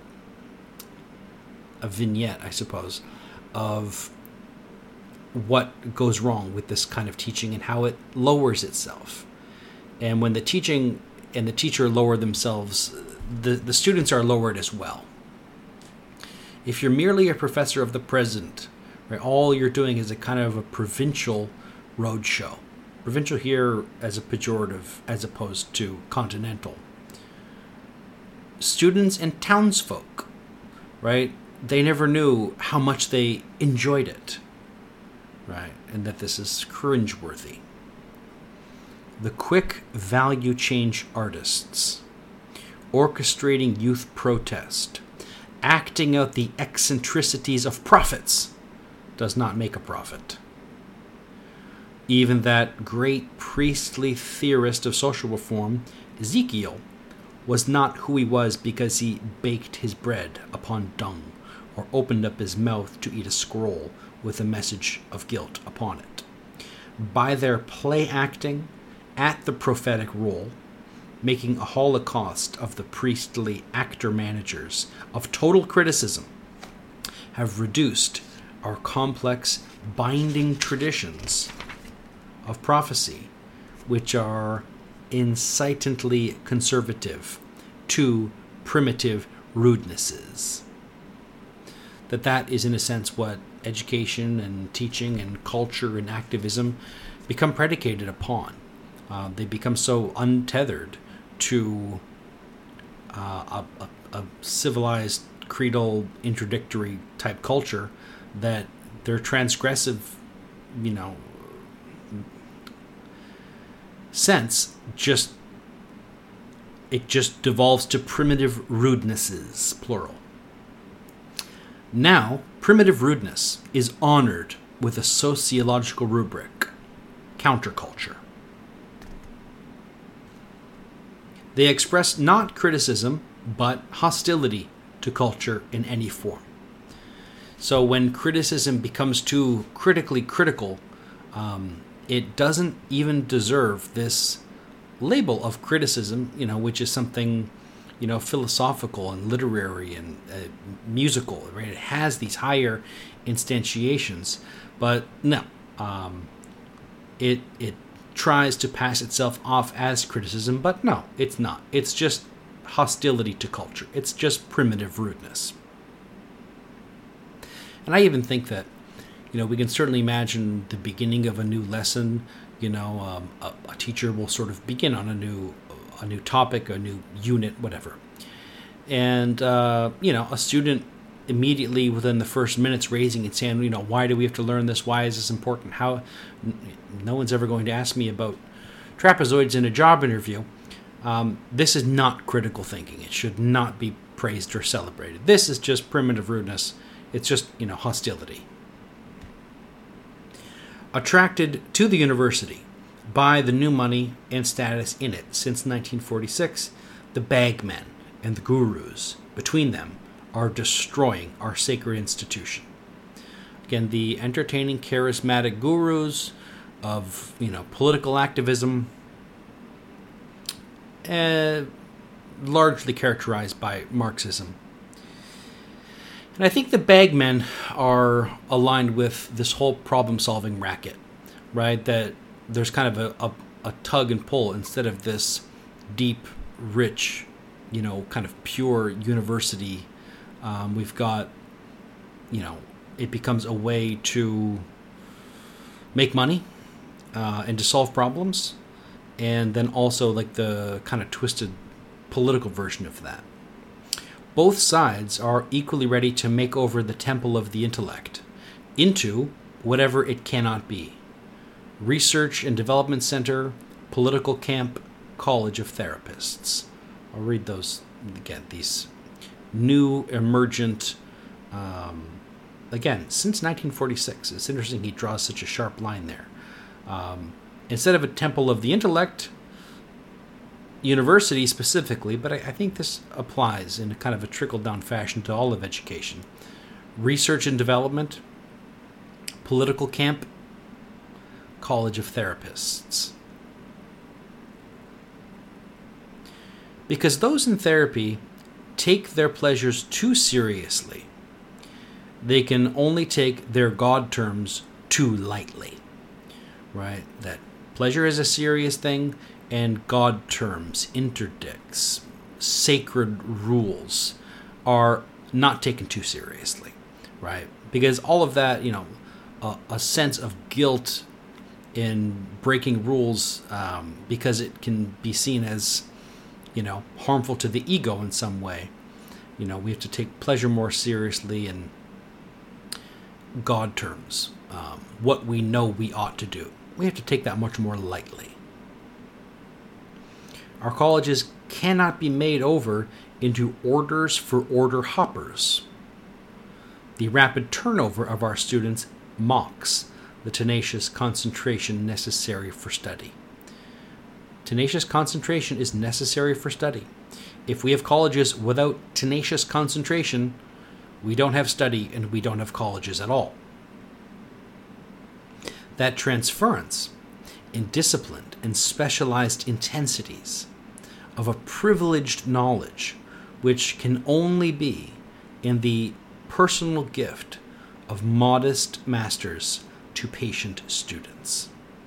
a vignette, I suppose, of what goes wrong with this kind of teaching and how it lowers itself. And when the teaching and the teacher lower themselves, the, the students are lowered as well. If you're merely a professor of the present, right, all you're doing is a kind of a provincial roadshow. Provincial here as a pejorative as opposed to continental. Students and townsfolk, right, they never knew how much they enjoyed it, right, and that this is cringeworthy. The quick value change artists, orchestrating youth protest, acting out the eccentricities of prophets, does not make a prophet. Even that great priestly theorist of social reform, Ezekiel, was not who he was because he baked his bread upon dung or opened up his mouth to eat a scroll with a message of guilt upon it. By their play acting at the prophetic role, making a holocaust of the priestly actor-managers of total criticism, have reduced our complex binding traditions of prophecy, which are incitantly conservative, to primitive rudenesses. That that is, in a sense, what education and teaching and culture and activism become predicated upon. Uh, they become so untethered to uh, a, a, a civilized, creedal, interdictory type culture that their transgressive, you know, sense just it just devolves to primitive rudenesses, plural. Now, primitive rudeness is honored with a sociological rubric, counterculture. They express not criticism, but hostility to culture in any form. So when criticism becomes too critically critical, um, it doesn't even deserve this label of criticism, you know, which is something, you know, philosophical and literary and uh, musical, right? It has these higher instantiations, but no, um, it it tries to pass itself off as criticism, but no, it's not. It's just hostility to culture. It's just primitive rudeness. And I even think that, you know, we can certainly imagine the beginning of a new lesson. You know, um, a, a teacher will sort of begin on a new a new topic, a new unit, whatever. And, uh, you know, a student immediately within the first minutes raising its hand, you know, why do we have to learn this? Why is this important? How? No one's ever going to ask me about trapezoids in a job interview. Um, this is not critical thinking. It should not be praised or celebrated. This is just primitive rudeness. It's just, you know, hostility. Attracted to the university by the new money and status in it since nineteen forty-six, the bagmen and the gurus between them are destroying our sacred institution. Again, the entertaining, charismatic gurus of, you know, political activism, uh, largely characterized by Marxism. And I think the bagmen are aligned with this whole problem-solving racket, right? That there's kind of a, a, a tug and pull instead of this deep, rich, you know, kind of pure university. Um, we've got, you know, it becomes a way to make money uh, and to solve problems. And then also like the kind of twisted political version of that. Both sides are equally ready to make over the temple of the intellect into whatever it cannot be. Research and Development Center, Political Camp, College of Therapists. I'll read those again, these new emergent, um, again, since nineteen forty-six. It's interesting he draws such a sharp line there. Um, instead of a temple of the intellect, university specifically, but I, I think this applies in a kind of a trickle-down fashion to all of education. Research and Development, Political Camp, College of Therapists. Because those in therapy take their pleasures too seriously. They can only take their God terms too lightly. Right? That pleasure is a serious thing, and God terms, interdicts, sacred rules are not taken too seriously. Right? Because all of that, you know, a, a sense of guilt in breaking rules um, because it can be seen as, you know, harmful to the ego in some way. You know, we have to take pleasure more seriously in God terms. Um, what we know we ought to do. We have to take that much more lightly. Our colleges cannot be made over into orders for order hoppers. The rapid turnover of our students mocks the tenacious concentration necessary for study. Tenacious concentration is necessary for study. If we have colleges without tenacious concentration, we don't have study and we don't have colleges at all. That transference in disciplined and specialized intensities of a privileged knowledge, which can only be in the personal gift of modest masters to patient students.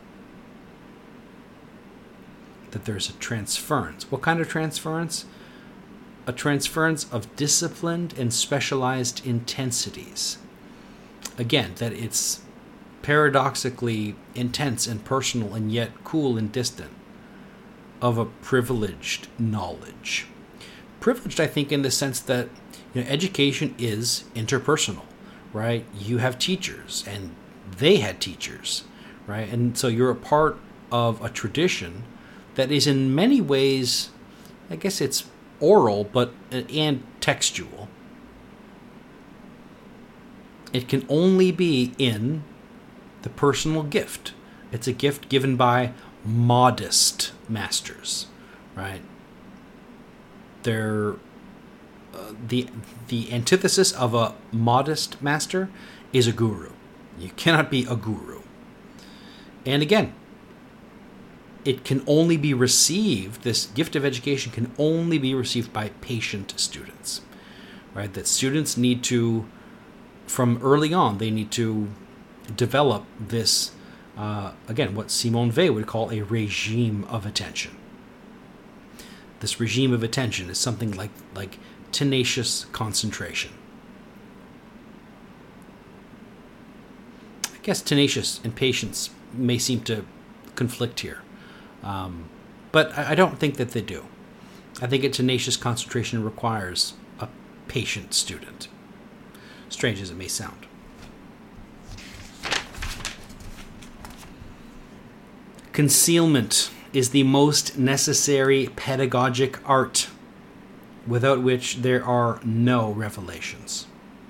That there's a transference. What kind of transference? A transference of disciplined and specialized intensities. Again, that it's paradoxically intense and personal and yet cool and distant, of a privileged knowledge. Privileged, I think, in the sense that, you know, education is interpersonal, right? You have teachers and they had teachers, right? And so you're a part of a tradition that is in many ways, I guess it's oral, but and textual. It can only be in the personal gift. It's a gift given by modest masters, right? They're uh, the the antithesis of a modest master is a guru. You cannot be a guru. And again, it can only be received, this gift of education can only be received by patient students, right? That students need to, from early on, they need to develop this, uh, again, what Simone Weil would call a regime of attention. This regime of attention is something like, like tenacious concentration. I guess tenacious and patience may seem to conflict here. Um, but I, I don't think that they do. I think a tenacious concentration requires a patient student. Strange as it may sound. Concealment is the most necessary pedagogic art, without which there are no revelations.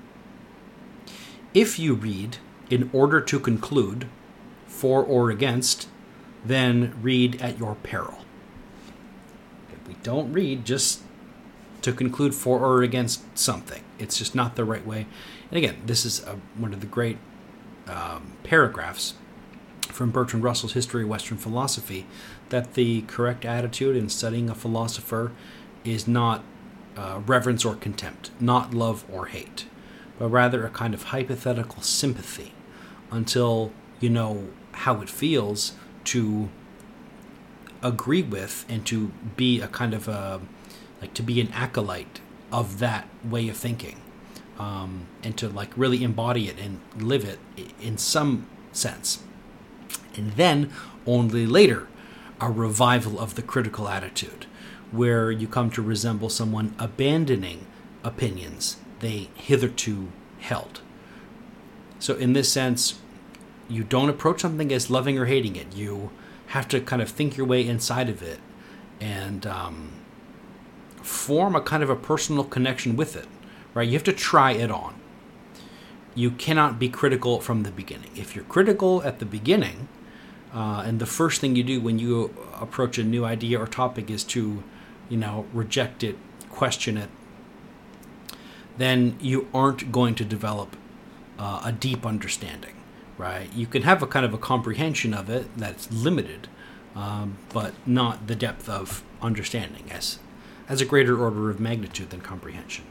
If you read in order to conclude, for or against, then read at your peril. We don't read just to conclude for or against something. It's just not the right way. And again, this is a, one of the great um, paragraphs from Bertrand Russell's History of Western Philosophy, that the correct attitude in studying a philosopher is not uh, reverence or contempt, not love or hate, but rather a kind of hypothetical sympathy until you know how it feels to agree with and to be a kind of a, like to be an acolyte of that way of thinking, um, and to like really embody it and live it in some sense. And then only later a revival of the critical attitude, where you come to resemble someone abandoning opinions they hitherto held. So in this sense, you don't approach something as loving or hating it. You have to kind of think your way inside of it and um, form a kind of a personal connection with it, right? You have to try it on. You cannot be critical from the beginning. If you're critical at the beginning, uh, and the first thing you do when you approach a new idea or topic is to, you know, reject it, question it, then you aren't going to develop uh, a deep understanding, right? You can have a kind of a comprehension of it that's limited, um, but not the depth of understanding as, as a greater order of magnitude than comprehension.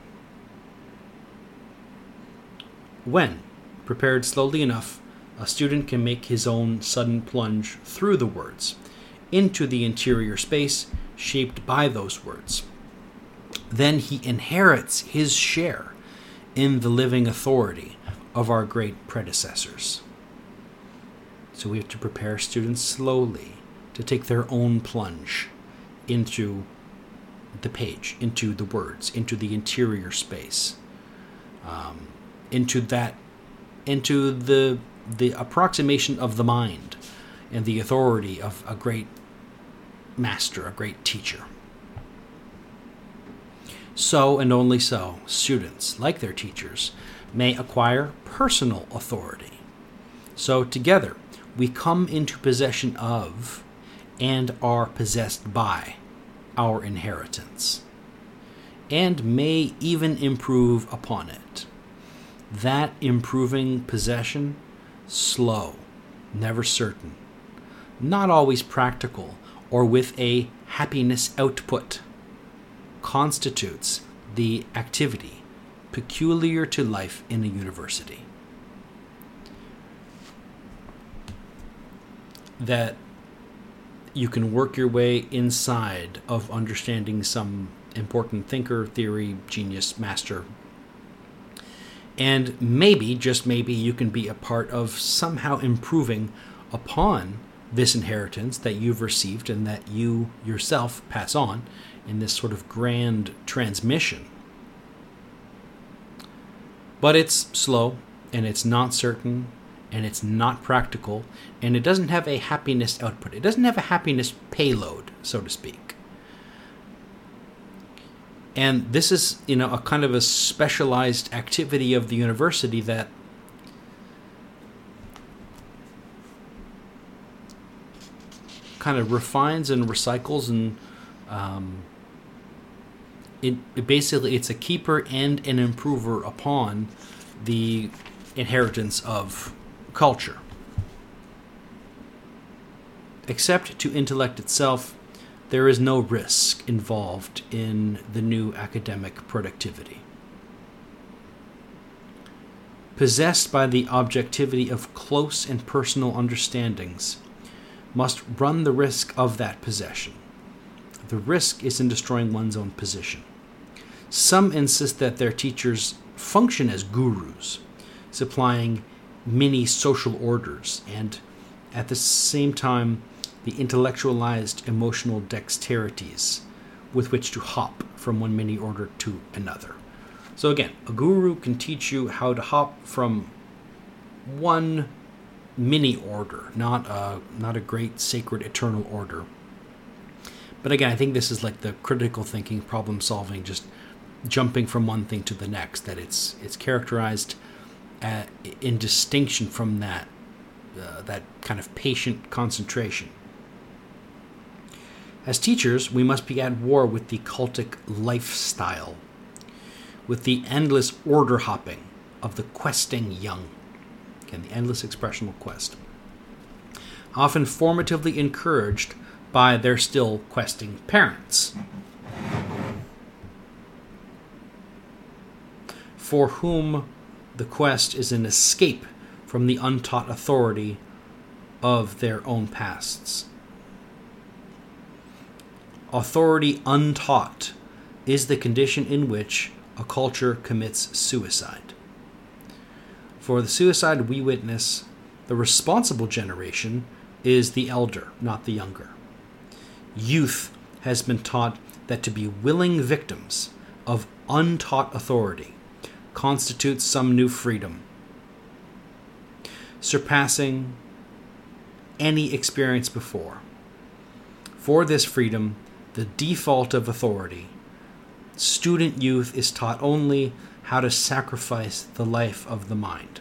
When prepared slowly enough, a student can make his own sudden plunge through the words into the interior space shaped by those words. Then he inherits his share in the living authority of our great predecessors. So we have to prepare students slowly to take their own plunge into the page, into the words, into the interior space, um, into that, into the the approximation of the mind and the authority of a great master, a great teacher. So, and only so, students, like their teachers, may acquire personal authority. So together, we come into possession of and are possessed by our inheritance, and may even improve upon it. That improving possession, slow, never certain, not always practical or with a happiness output, constitutes the activity peculiar to life in a university. That you can work your way inside of understanding some important thinker, theory, genius, master, and maybe, just maybe, you can be a part of somehow improving upon this inheritance that you've received and that you yourself pass on in this sort of grand transmission. But it's slow, and it's not certain, and it's not practical, and it doesn't have a happiness output. It doesn't have a happiness payload, so to speak. And this is, you know, a kind of a specialized activity of the university that kind of refines and recycles, and um, it, it basically it's a keeper and an improver upon the inheritance of culture. Except to intellect itself, there is no risk involved in the new academic productivity. Possessed by the objectivity of close and personal understandings, must run the risk of that possession. The risk is in destroying one's own position. Some insist that their teachers function as gurus, supplying many social orders, and at the same time the intellectualized emotional dexterities with which to hop from one mini order to another. So again, a guru can teach you how to hop from one mini order, not a, not a great sacred eternal order. But again, I think this is like the critical thinking, problem solving, just jumping from one thing to the next, that it's it's characterized at, in distinction from that uh, that kind of patient concentration. As teachers, we must be at war with the cultic lifestyle, with the endless order hopping of the questing young. Again, the endless expressional quest. Often formatively encouraged by their still questing parents, for whom the quest is an escape from the untaught authority of their own pasts. Authority untaught is the condition in which a culture commits suicide. For the suicide we witness, the responsible generation is the elder, not the younger. Youth has been taught that to be willing victims of untaught authority constitutes some new freedom, surpassing any experience before. For this freedom, the default of authority, student youth is taught only how to sacrifice the life of the mind.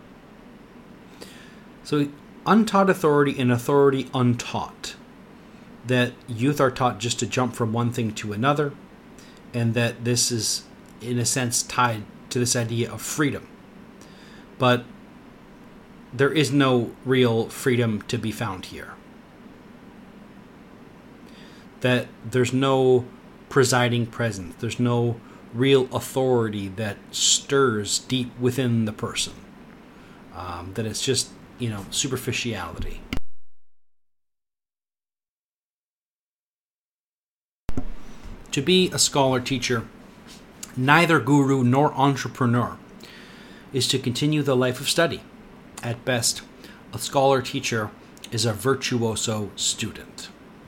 So, untaught authority and authority untaught. That youth are taught just to jump from one thing to another, and that this is, in a sense, tied to this idea of freedom. But there is no real freedom to be found here. That there's no presiding presence, there's no real authority that stirs deep within the person. Um, that it's just, you know, superficiality. To be a scholar teacher, neither guru nor entrepreneur, is to continue the life of study. At best, a scholar teacher is a virtuoso student.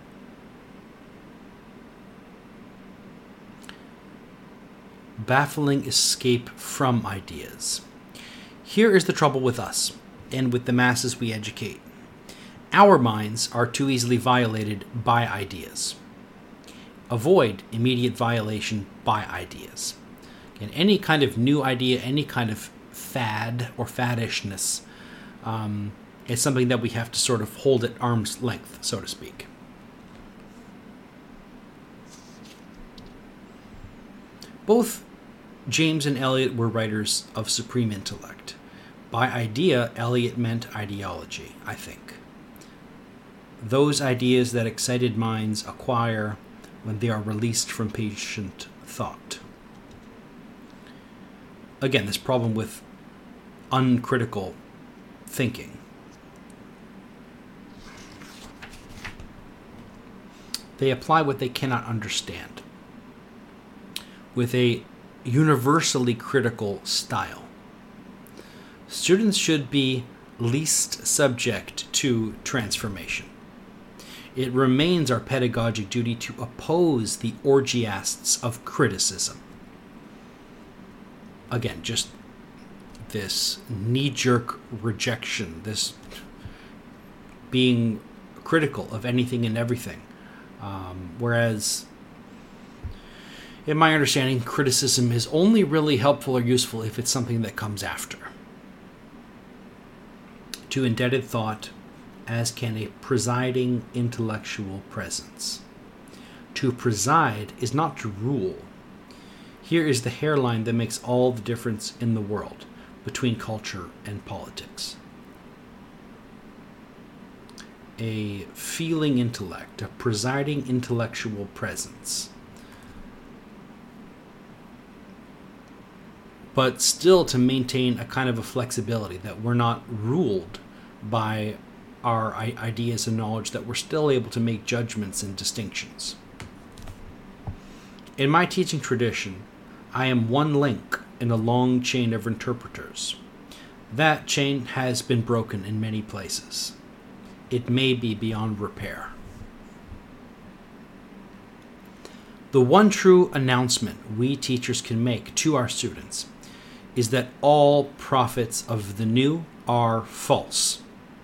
Baffling escape from ideas. Here is the trouble with us, and with the masses we educate. Our minds are too easily violated by ideas. Avoid immediate violation by ideas. And any kind of new idea, any kind of fad or faddishness, um, is something that we have to sort of hold at arm's length, so to speak. Both James and Eliot were writers of supreme intellect. By idea, Eliot meant ideology, I think. Those ideas that excited minds acquire when they are released from patient thought. Again, this problem with uncritical thinking. They apply what they cannot understand with a universally critical style. Students should be least subject to transformation. It remains our pedagogic duty to oppose the orgiasts of criticism. Again, just this knee-jerk rejection, this being critical of anything and everything. Um, whereas, in my understanding, criticism is only really helpful or useful if it's something that comes after. To indebted thought, as can a presiding intellectual presence. To preside is not to rule. Here is the hairline that makes all the difference in the world between culture and politics. A feeling intellect, a presiding intellectual presence. But still to maintain a kind of a flexibility that we're not ruled by our ideas and knowledge, that we're still able to make judgments and distinctions. In my teaching tradition, I am one link in a long chain of interpreters. That chain has been broken in many places. It may be beyond repair. The one true announcement we teachers can make to our students is that all prophets of the new are false.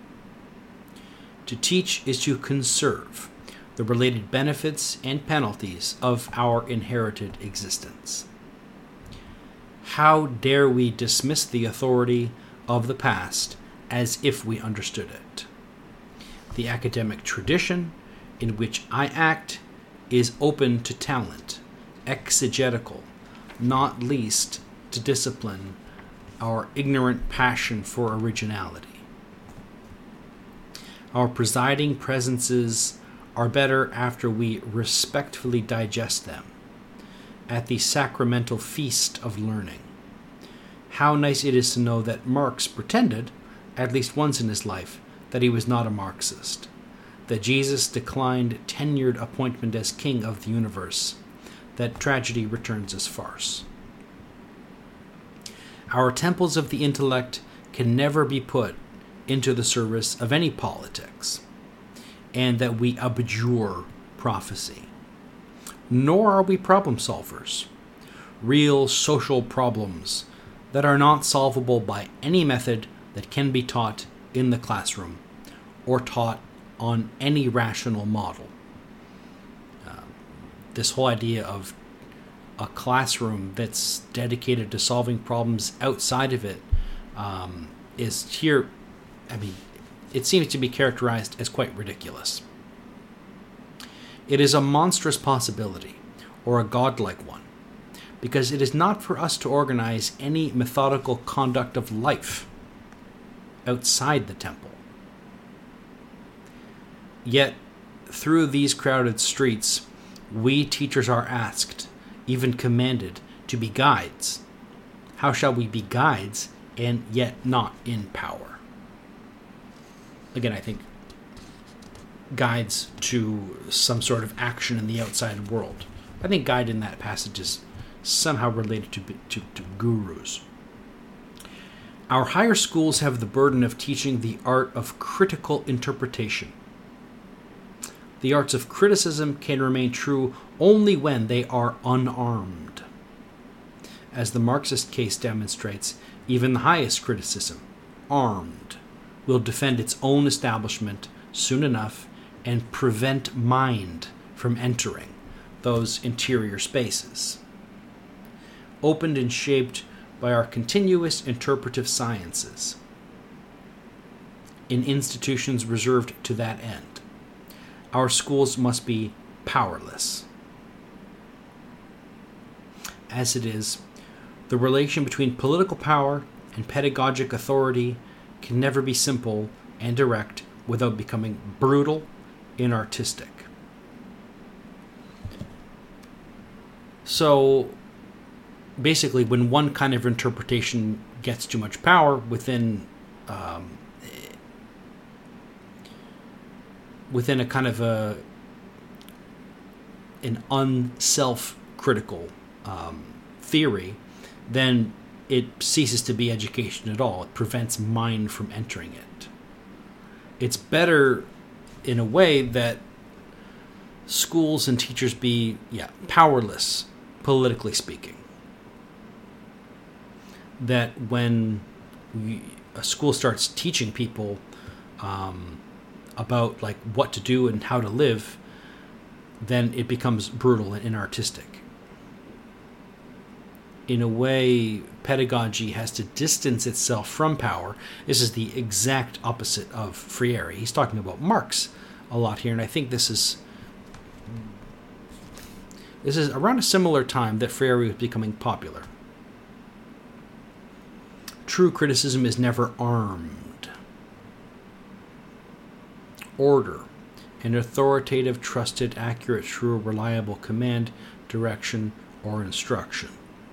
To teach is to conserve the related benefits and penalties of our inherited existence. How dare we dismiss the authority of the past as if we understood it? The academic tradition in which I act is open to talent, exegetical, not least to discipline our ignorant passion for originality. Our presiding presences are better after we respectfully digest them at the sacramental feast of learning. How nice it is to know that Marx pretended, at least once in his life, that he was not a Marxist, that Jesus declined tenured appointment as king of the universe, that tragedy returns as farce. Our temples of the intellect can never be put into the service of any politics, and that we abjure prophecy. nor are we problem solvers. Real social problems that are not solvable by any method that can be taught in the classroom or taught on any rational model. Uh, this whole idea of a classroom that's dedicated to solving problems outside of it um, is here, I mean, it seems to be characterized as quite ridiculous. It is a monstrous possibility, or a godlike one, because it is not for us to organize any methodical conduct of life outside the temple. Yet, through these crowded streets, we teachers are asked, even commanded, to be guides. How shall we be guides and yet not in power? Again, I think guides to some sort of action in the outside world. I think guide in that passage is somehow related to, to, to gurus. Our higher schools have the burden of teaching the art of critical interpretation. The arts of criticism can remain true only when they are unarmed. As the Marxist case demonstrates, even the highest criticism, armed, will defend its own establishment soon enough and prevent mind from entering those interior spaces. Opened and shaped by our continuous interpretive sciences, in institutions reserved to that end, our schools must be powerless. As it is, the relation between political power and pedagogic authority can never be simple and direct without becoming brutal and artistic. So, basically, when one kind of interpretation gets too much power within um, within a kind of a an unself-critical um, theory, then it ceases to be education at all. It prevents mind from entering it. It's better, in a way, that schools and teachers be, yeah, powerless, politically speaking. That when we, a school starts teaching people um, about like what to do and how to live, then it becomes brutal and inartistic. In a way, pedagogy has to distance itself from power. This is the exact opposite of Freire. He's talking about Marx a lot here, and I think this is this is around a similar time that Freire was becoming popular. True criticism is never armed. Order, an authoritative, trusted, accurate, true, reliable command, direction, or instruction.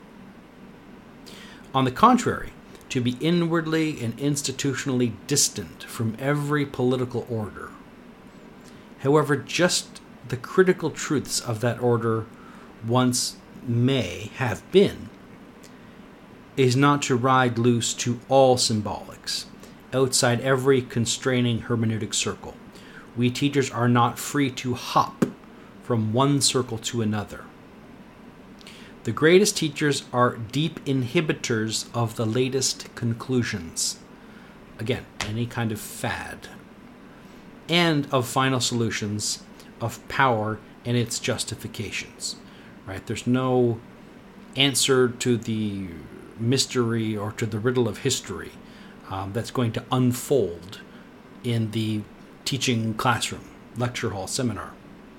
On the contrary, to be inwardly and institutionally distant from every political order. However, just the critical truths of that order once may have been, is not to ride loose to all symbolics, outside every constraining hermeneutic circle. We teachers are not free to hop from one circle to another. The greatest teachers are deep inhibitors of the latest conclusions. Again, any kind of fad. And of final solutions, of power and its justifications. Right? There's no answer to the mystery or to the riddle of history um, that's going to unfold in the teaching classroom, lecture hall, seminar.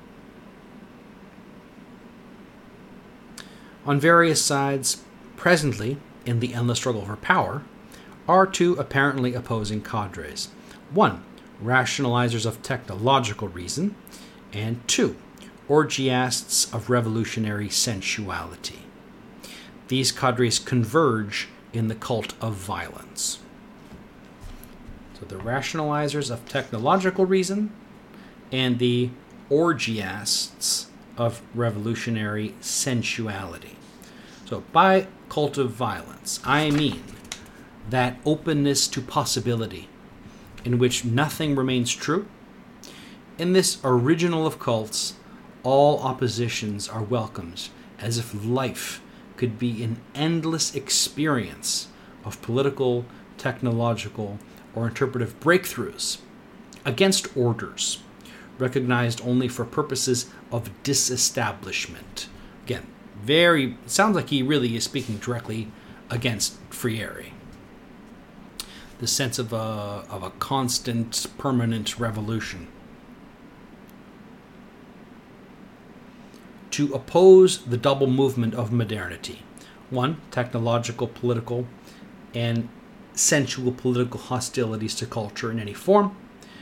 On various sides, presently, in the endless struggle for power, are two apparently opposing cadres. One, rationalizers of technological reason, and two, orgiasts of revolutionary sensuality. These cadres converge in the cult of violence. So the rationalizers of technological reason and the orgiasts of revolutionary sensuality. So by cult of violence, I mean that openness to possibility in which nothing remains true. In this original of cults, all oppositions are welcomed, as if life could be an endless experience of political, technological, or interpretive breakthroughs against orders, recognized only for purposes of disestablishment. Again, very, it sounds like he really is speaking directly against Freire. The sense of a, of a constant, permanent revolution. To oppose the double movement of modernity. One, technological, political, and sensual political hostilities to culture in any form.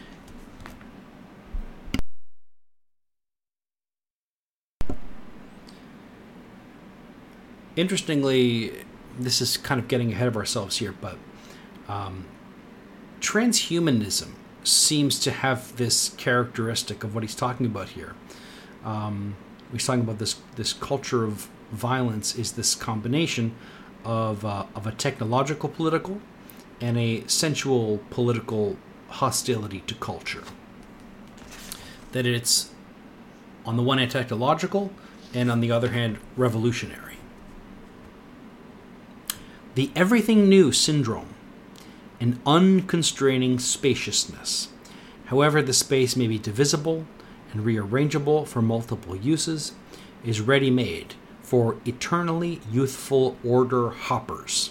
Interestingly, this is kind of getting ahead of ourselves here, but um, transhumanism seems to have this characteristic of what he's talking about here. Um, he's talking about this this culture of violence is this combination of uh, of a technological political and a sensual political hostility to culture. That it's on the one hand technological and on the other hand revolutionary. The everything new syndrome, an unconstraining spaciousness. However, the space may be divisible and rearrangeable for multiple uses, is ready-made for eternally youthful order hoppers.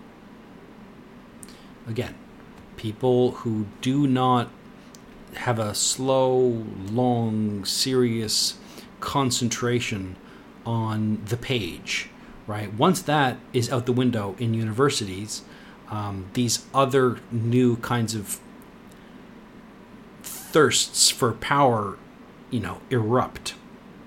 Again, people who do not have a slow, long, serious concentration on the page, right? Once that is out the window in universities, um, these other new kinds of thirsts for power, you know, erupt.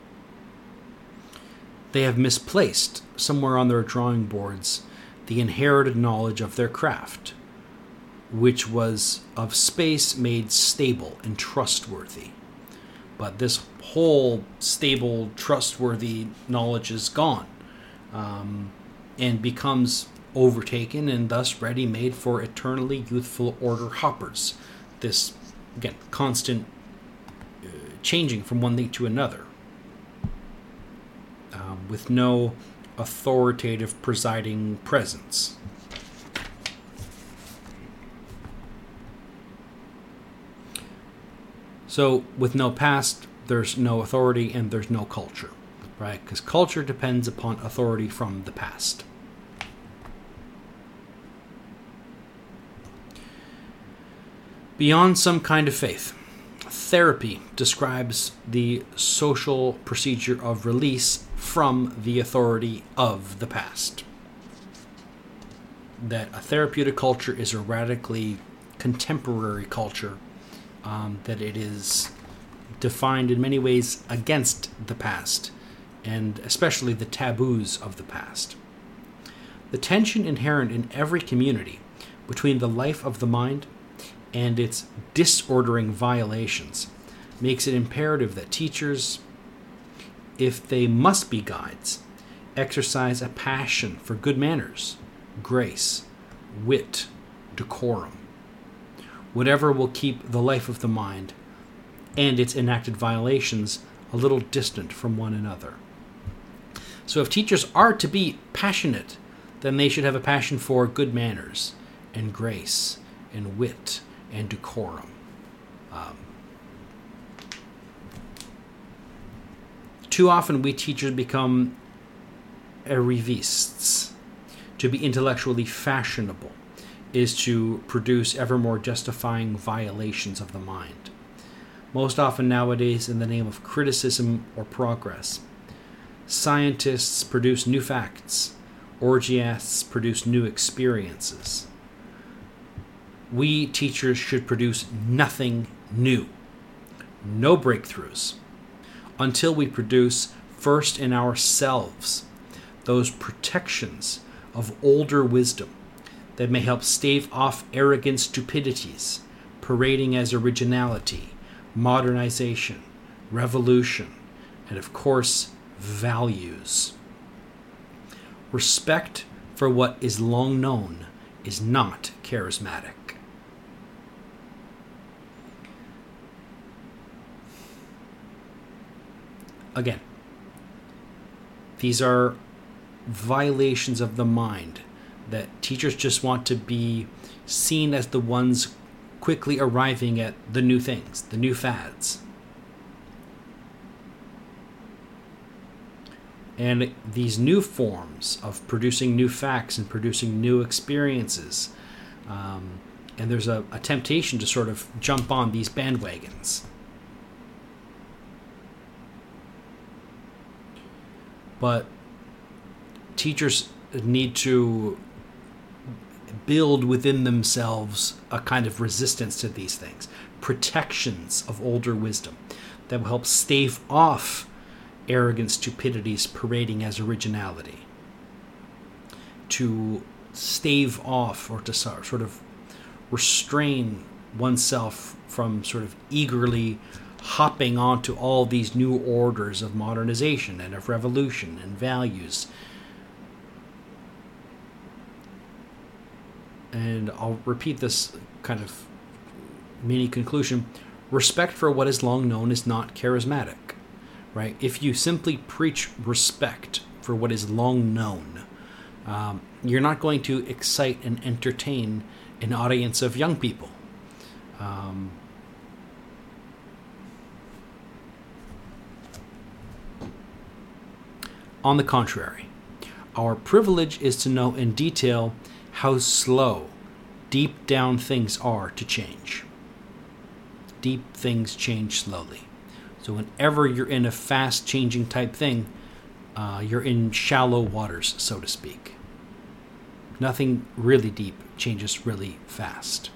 They have misplaced somewhere on their drawing boards the inherited knowledge of their craft, which was of space made stable and trustworthy. But this whole stable, trustworthy knowledge is gone, um, and becomes overtaken and thus ready-made for eternally youthful order hoppers. This, again, constant uh, changing from one thing to another, um, with no authoritative presiding presence. So, with no past, there's no authority and there's no culture, right? Because culture depends upon authority from the past. Beyond some kind of faith, therapy describes the social procedure of release from the authority of the past. That a therapeutic culture is a radically contemporary culture, um, that it is defined in many ways against the past, and especially the taboos of the past. The tension inherent in every community between the life of the mind and its disordering violations makes it imperative that teachers, if they must be guides, exercise a passion for good manners, grace, wit, decorum, whatever will keep the life of the mind and its enacted violations a little distant from one another. So if teachers are to be passionate, then they should have a passion for good manners and grace and wit and decorum. Um, too often we teachers become arrivistes. To be intellectually fashionable is to produce ever more justifying violations of the mind. Most often nowadays in the name of criticism or progress. Scientists produce new facts. Orgiasts produce new experiences. We teachers should produce nothing new, no breakthroughs, until we produce first in ourselves those protections of older wisdom that may help stave off arrogant stupidities, parading as originality, modernization, revolution, and of course, values. Respect for what is long known is not charismatic. again, these are violations of the mind that teachers just want to be seen as the ones quickly arriving at the new things, the new fads. And these new forms of producing new facts and producing new experiences, um, and there's a, a temptation to sort of jump on these bandwagons. But teachers need to build within themselves a kind of resistance to these things, protections of older wisdom that will help stave off arrogant stupidities parading as originality, to stave off or to sort of restrain oneself from sort of eagerly hopping onto all these new orders of modernization and of revolution and values. And I'll repeat this kind of mini conclusion. Respect for what is long known is not charismatic, right? If you simply preach respect for what is long known, um, you're not going to excite and entertain an audience of young people. Um, on the contrary, our privilege is to know in detail how slow deep down things are to change. Deep things change slowly. So whenever you're in a fast changing type thing, uh, you're in shallow waters, so to speak. Nothing really deep changes really fast.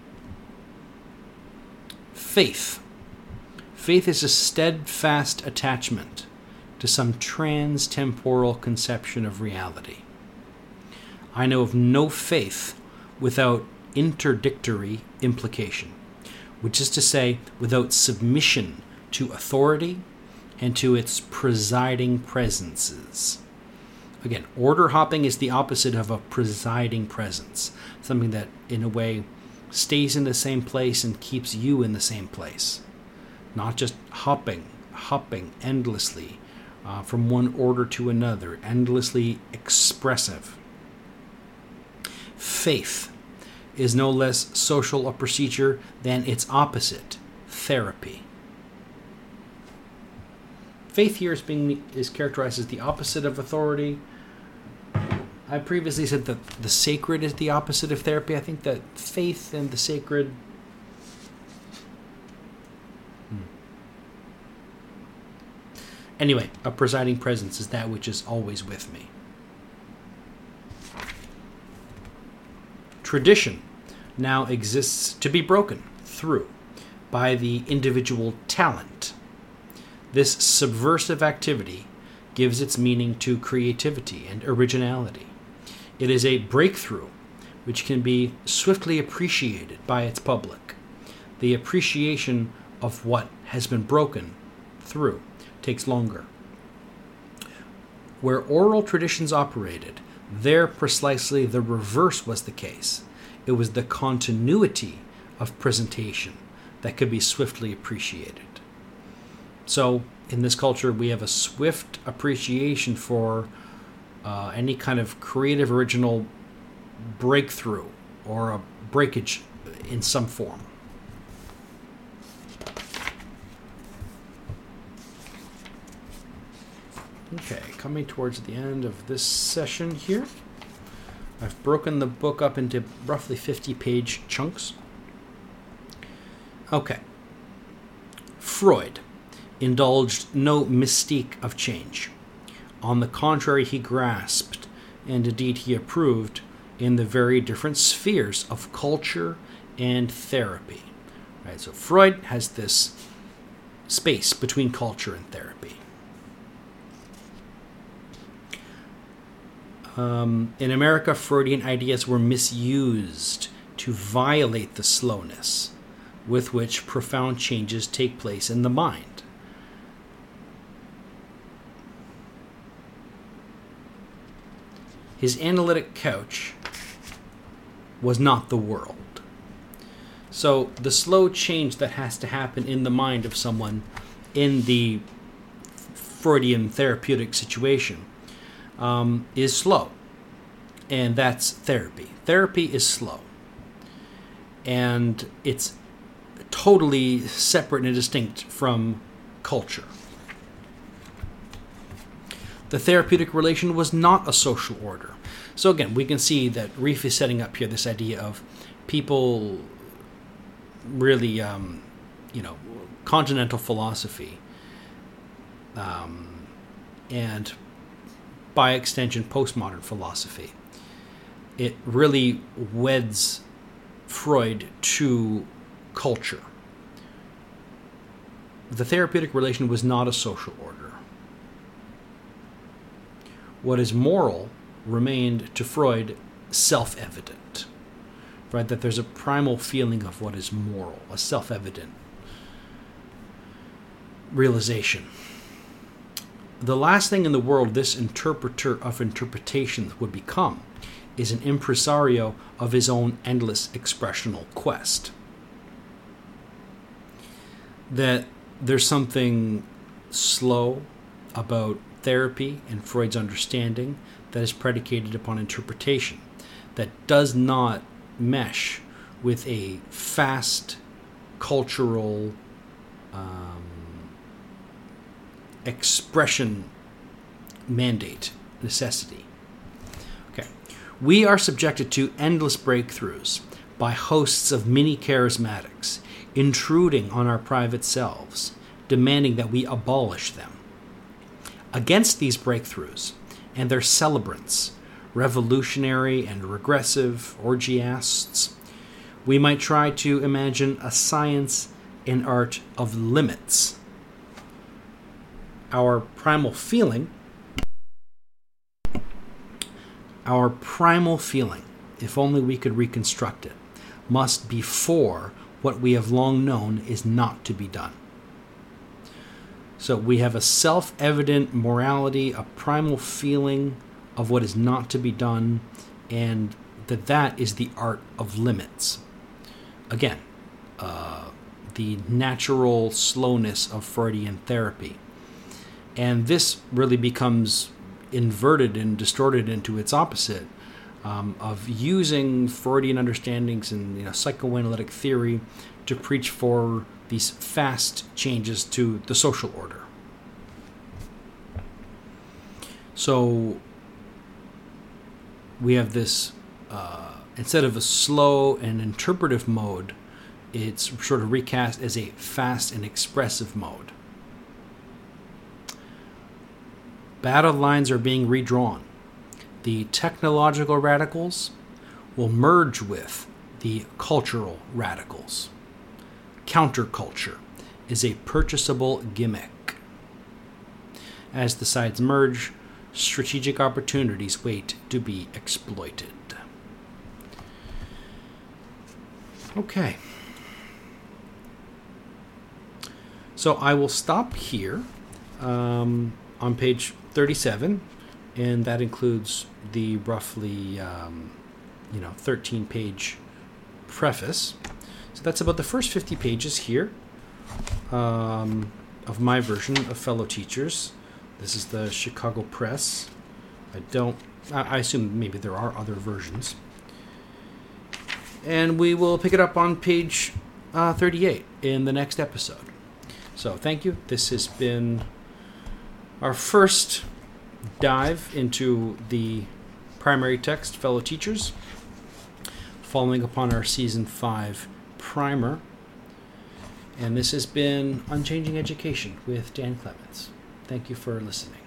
Faith. Faith is a steadfast attachment to some trans-temporal conception of reality. I know of no faith without interdictory implication, which is to say, without submission to authority and to its presiding presences. Again, order hopping is the opposite of a presiding presence, something that, in a way, stays in the same place and keeps you in the same place. Not just hopping, hopping endlessly uh, from one order to another, endlessly expressive. Faith is no less social a procedure than its opposite, therapy. Faith here is being is characterized as the opposite of authority. I previously said that the sacred is the opposite of therapy. I think that faith and the sacred... Hmm. Anyway, a presiding presence is that which is always with me. Tradition now exists to be broken through by the individual talent. This subversive activity gives its meaning to creativity and originality. It is a breakthrough which can be swiftly appreciated by its public. The appreciation of what has been broken through takes longer. Where oral traditions operated, there precisely the reverse was the case. It was the continuity of presentation that could be swiftly appreciated. So, in this culture, we have a swift appreciation for uh, any kind of creative, original breakthrough or a breakage in some form. Okay, coming towards the end of this session here. I've broken the book up into roughly fifty-page chunks. Okay. Freud indulged no mystique of change. On the contrary, he grasped, and indeed he approved, in the very different spheres of culture and therapy. Right, so Freud has this space between culture and therapy. Um, in America, Freudian ideas were misused to violate the slowness with which profound changes take place in the mind. His analytic couch was not the world. So the slow change that has to happen in the mind of someone in the Freudian therapeutic situation um, is slow. And that's therapy. Therapy is slow. And it's totally separate and distinct from culture. The therapeutic relation was not a social order. So again, we can see that Rieff is setting up here this idea of people really, um, you know, continental philosophy, um, and by extension, postmodern philosophy. It really weds Freud to culture. The therapeutic relation was not a social order. What is moral remained to Freud self-evident, right? That there's a primal feeling of what is moral, a self-evident realization. The last thing in the world this interpreter of interpretations would become is an impresario of his own endless expressional quest. That there's something slow about therapy and Freud's understanding that is predicated upon interpretation, that does not mesh with a fast cultural um, expression mandate, necessity. Okay. We are subjected to endless breakthroughs by hosts of mini charismatics intruding on our private selves, demanding that we abolish them. Against these breakthroughs and their celebrants, revolutionary and regressive orgiasts, we might try to imagine a science and art of limits. Our primal feeling, our primal feeling, if only we could reconstruct it, must be for what we have long known is not to be done. So we have a self-evident morality, a primal feeling of what is not to be done, and that that is the art of limits. Again, uh, the natural slowness of Freudian therapy. And this really becomes inverted and distorted into its opposite, um, of using Freudian understandings and you know, psychoanalytic theory to preach for these fast changes to the social order. So we have this, uh, instead of a slow and interpretive mode, it's sort of recast as a fast and expressive mode. Battle lines are being redrawn. The technological radicals will merge with the cultural radicals. Counterculture is a purchasable gimmick. As the sides merge, strategic opportunities wait to be exploited. Okay. So I will stop here um, on page thirty-seven, and that includes the roughly um, you know thirteen page preface. So that's about the first fifty pages here um, of my version of Fellow Teachers. This is the Chicago Press. I don't, I assume maybe there are other versions. And we will pick it up on page uh, thirty-eight in the next episode. So thank you. This has been our first dive into the primary text, Fellow Teachers, following upon our season five primer. And this has been Unchanging Education with Dan Clements. Thank you for listening.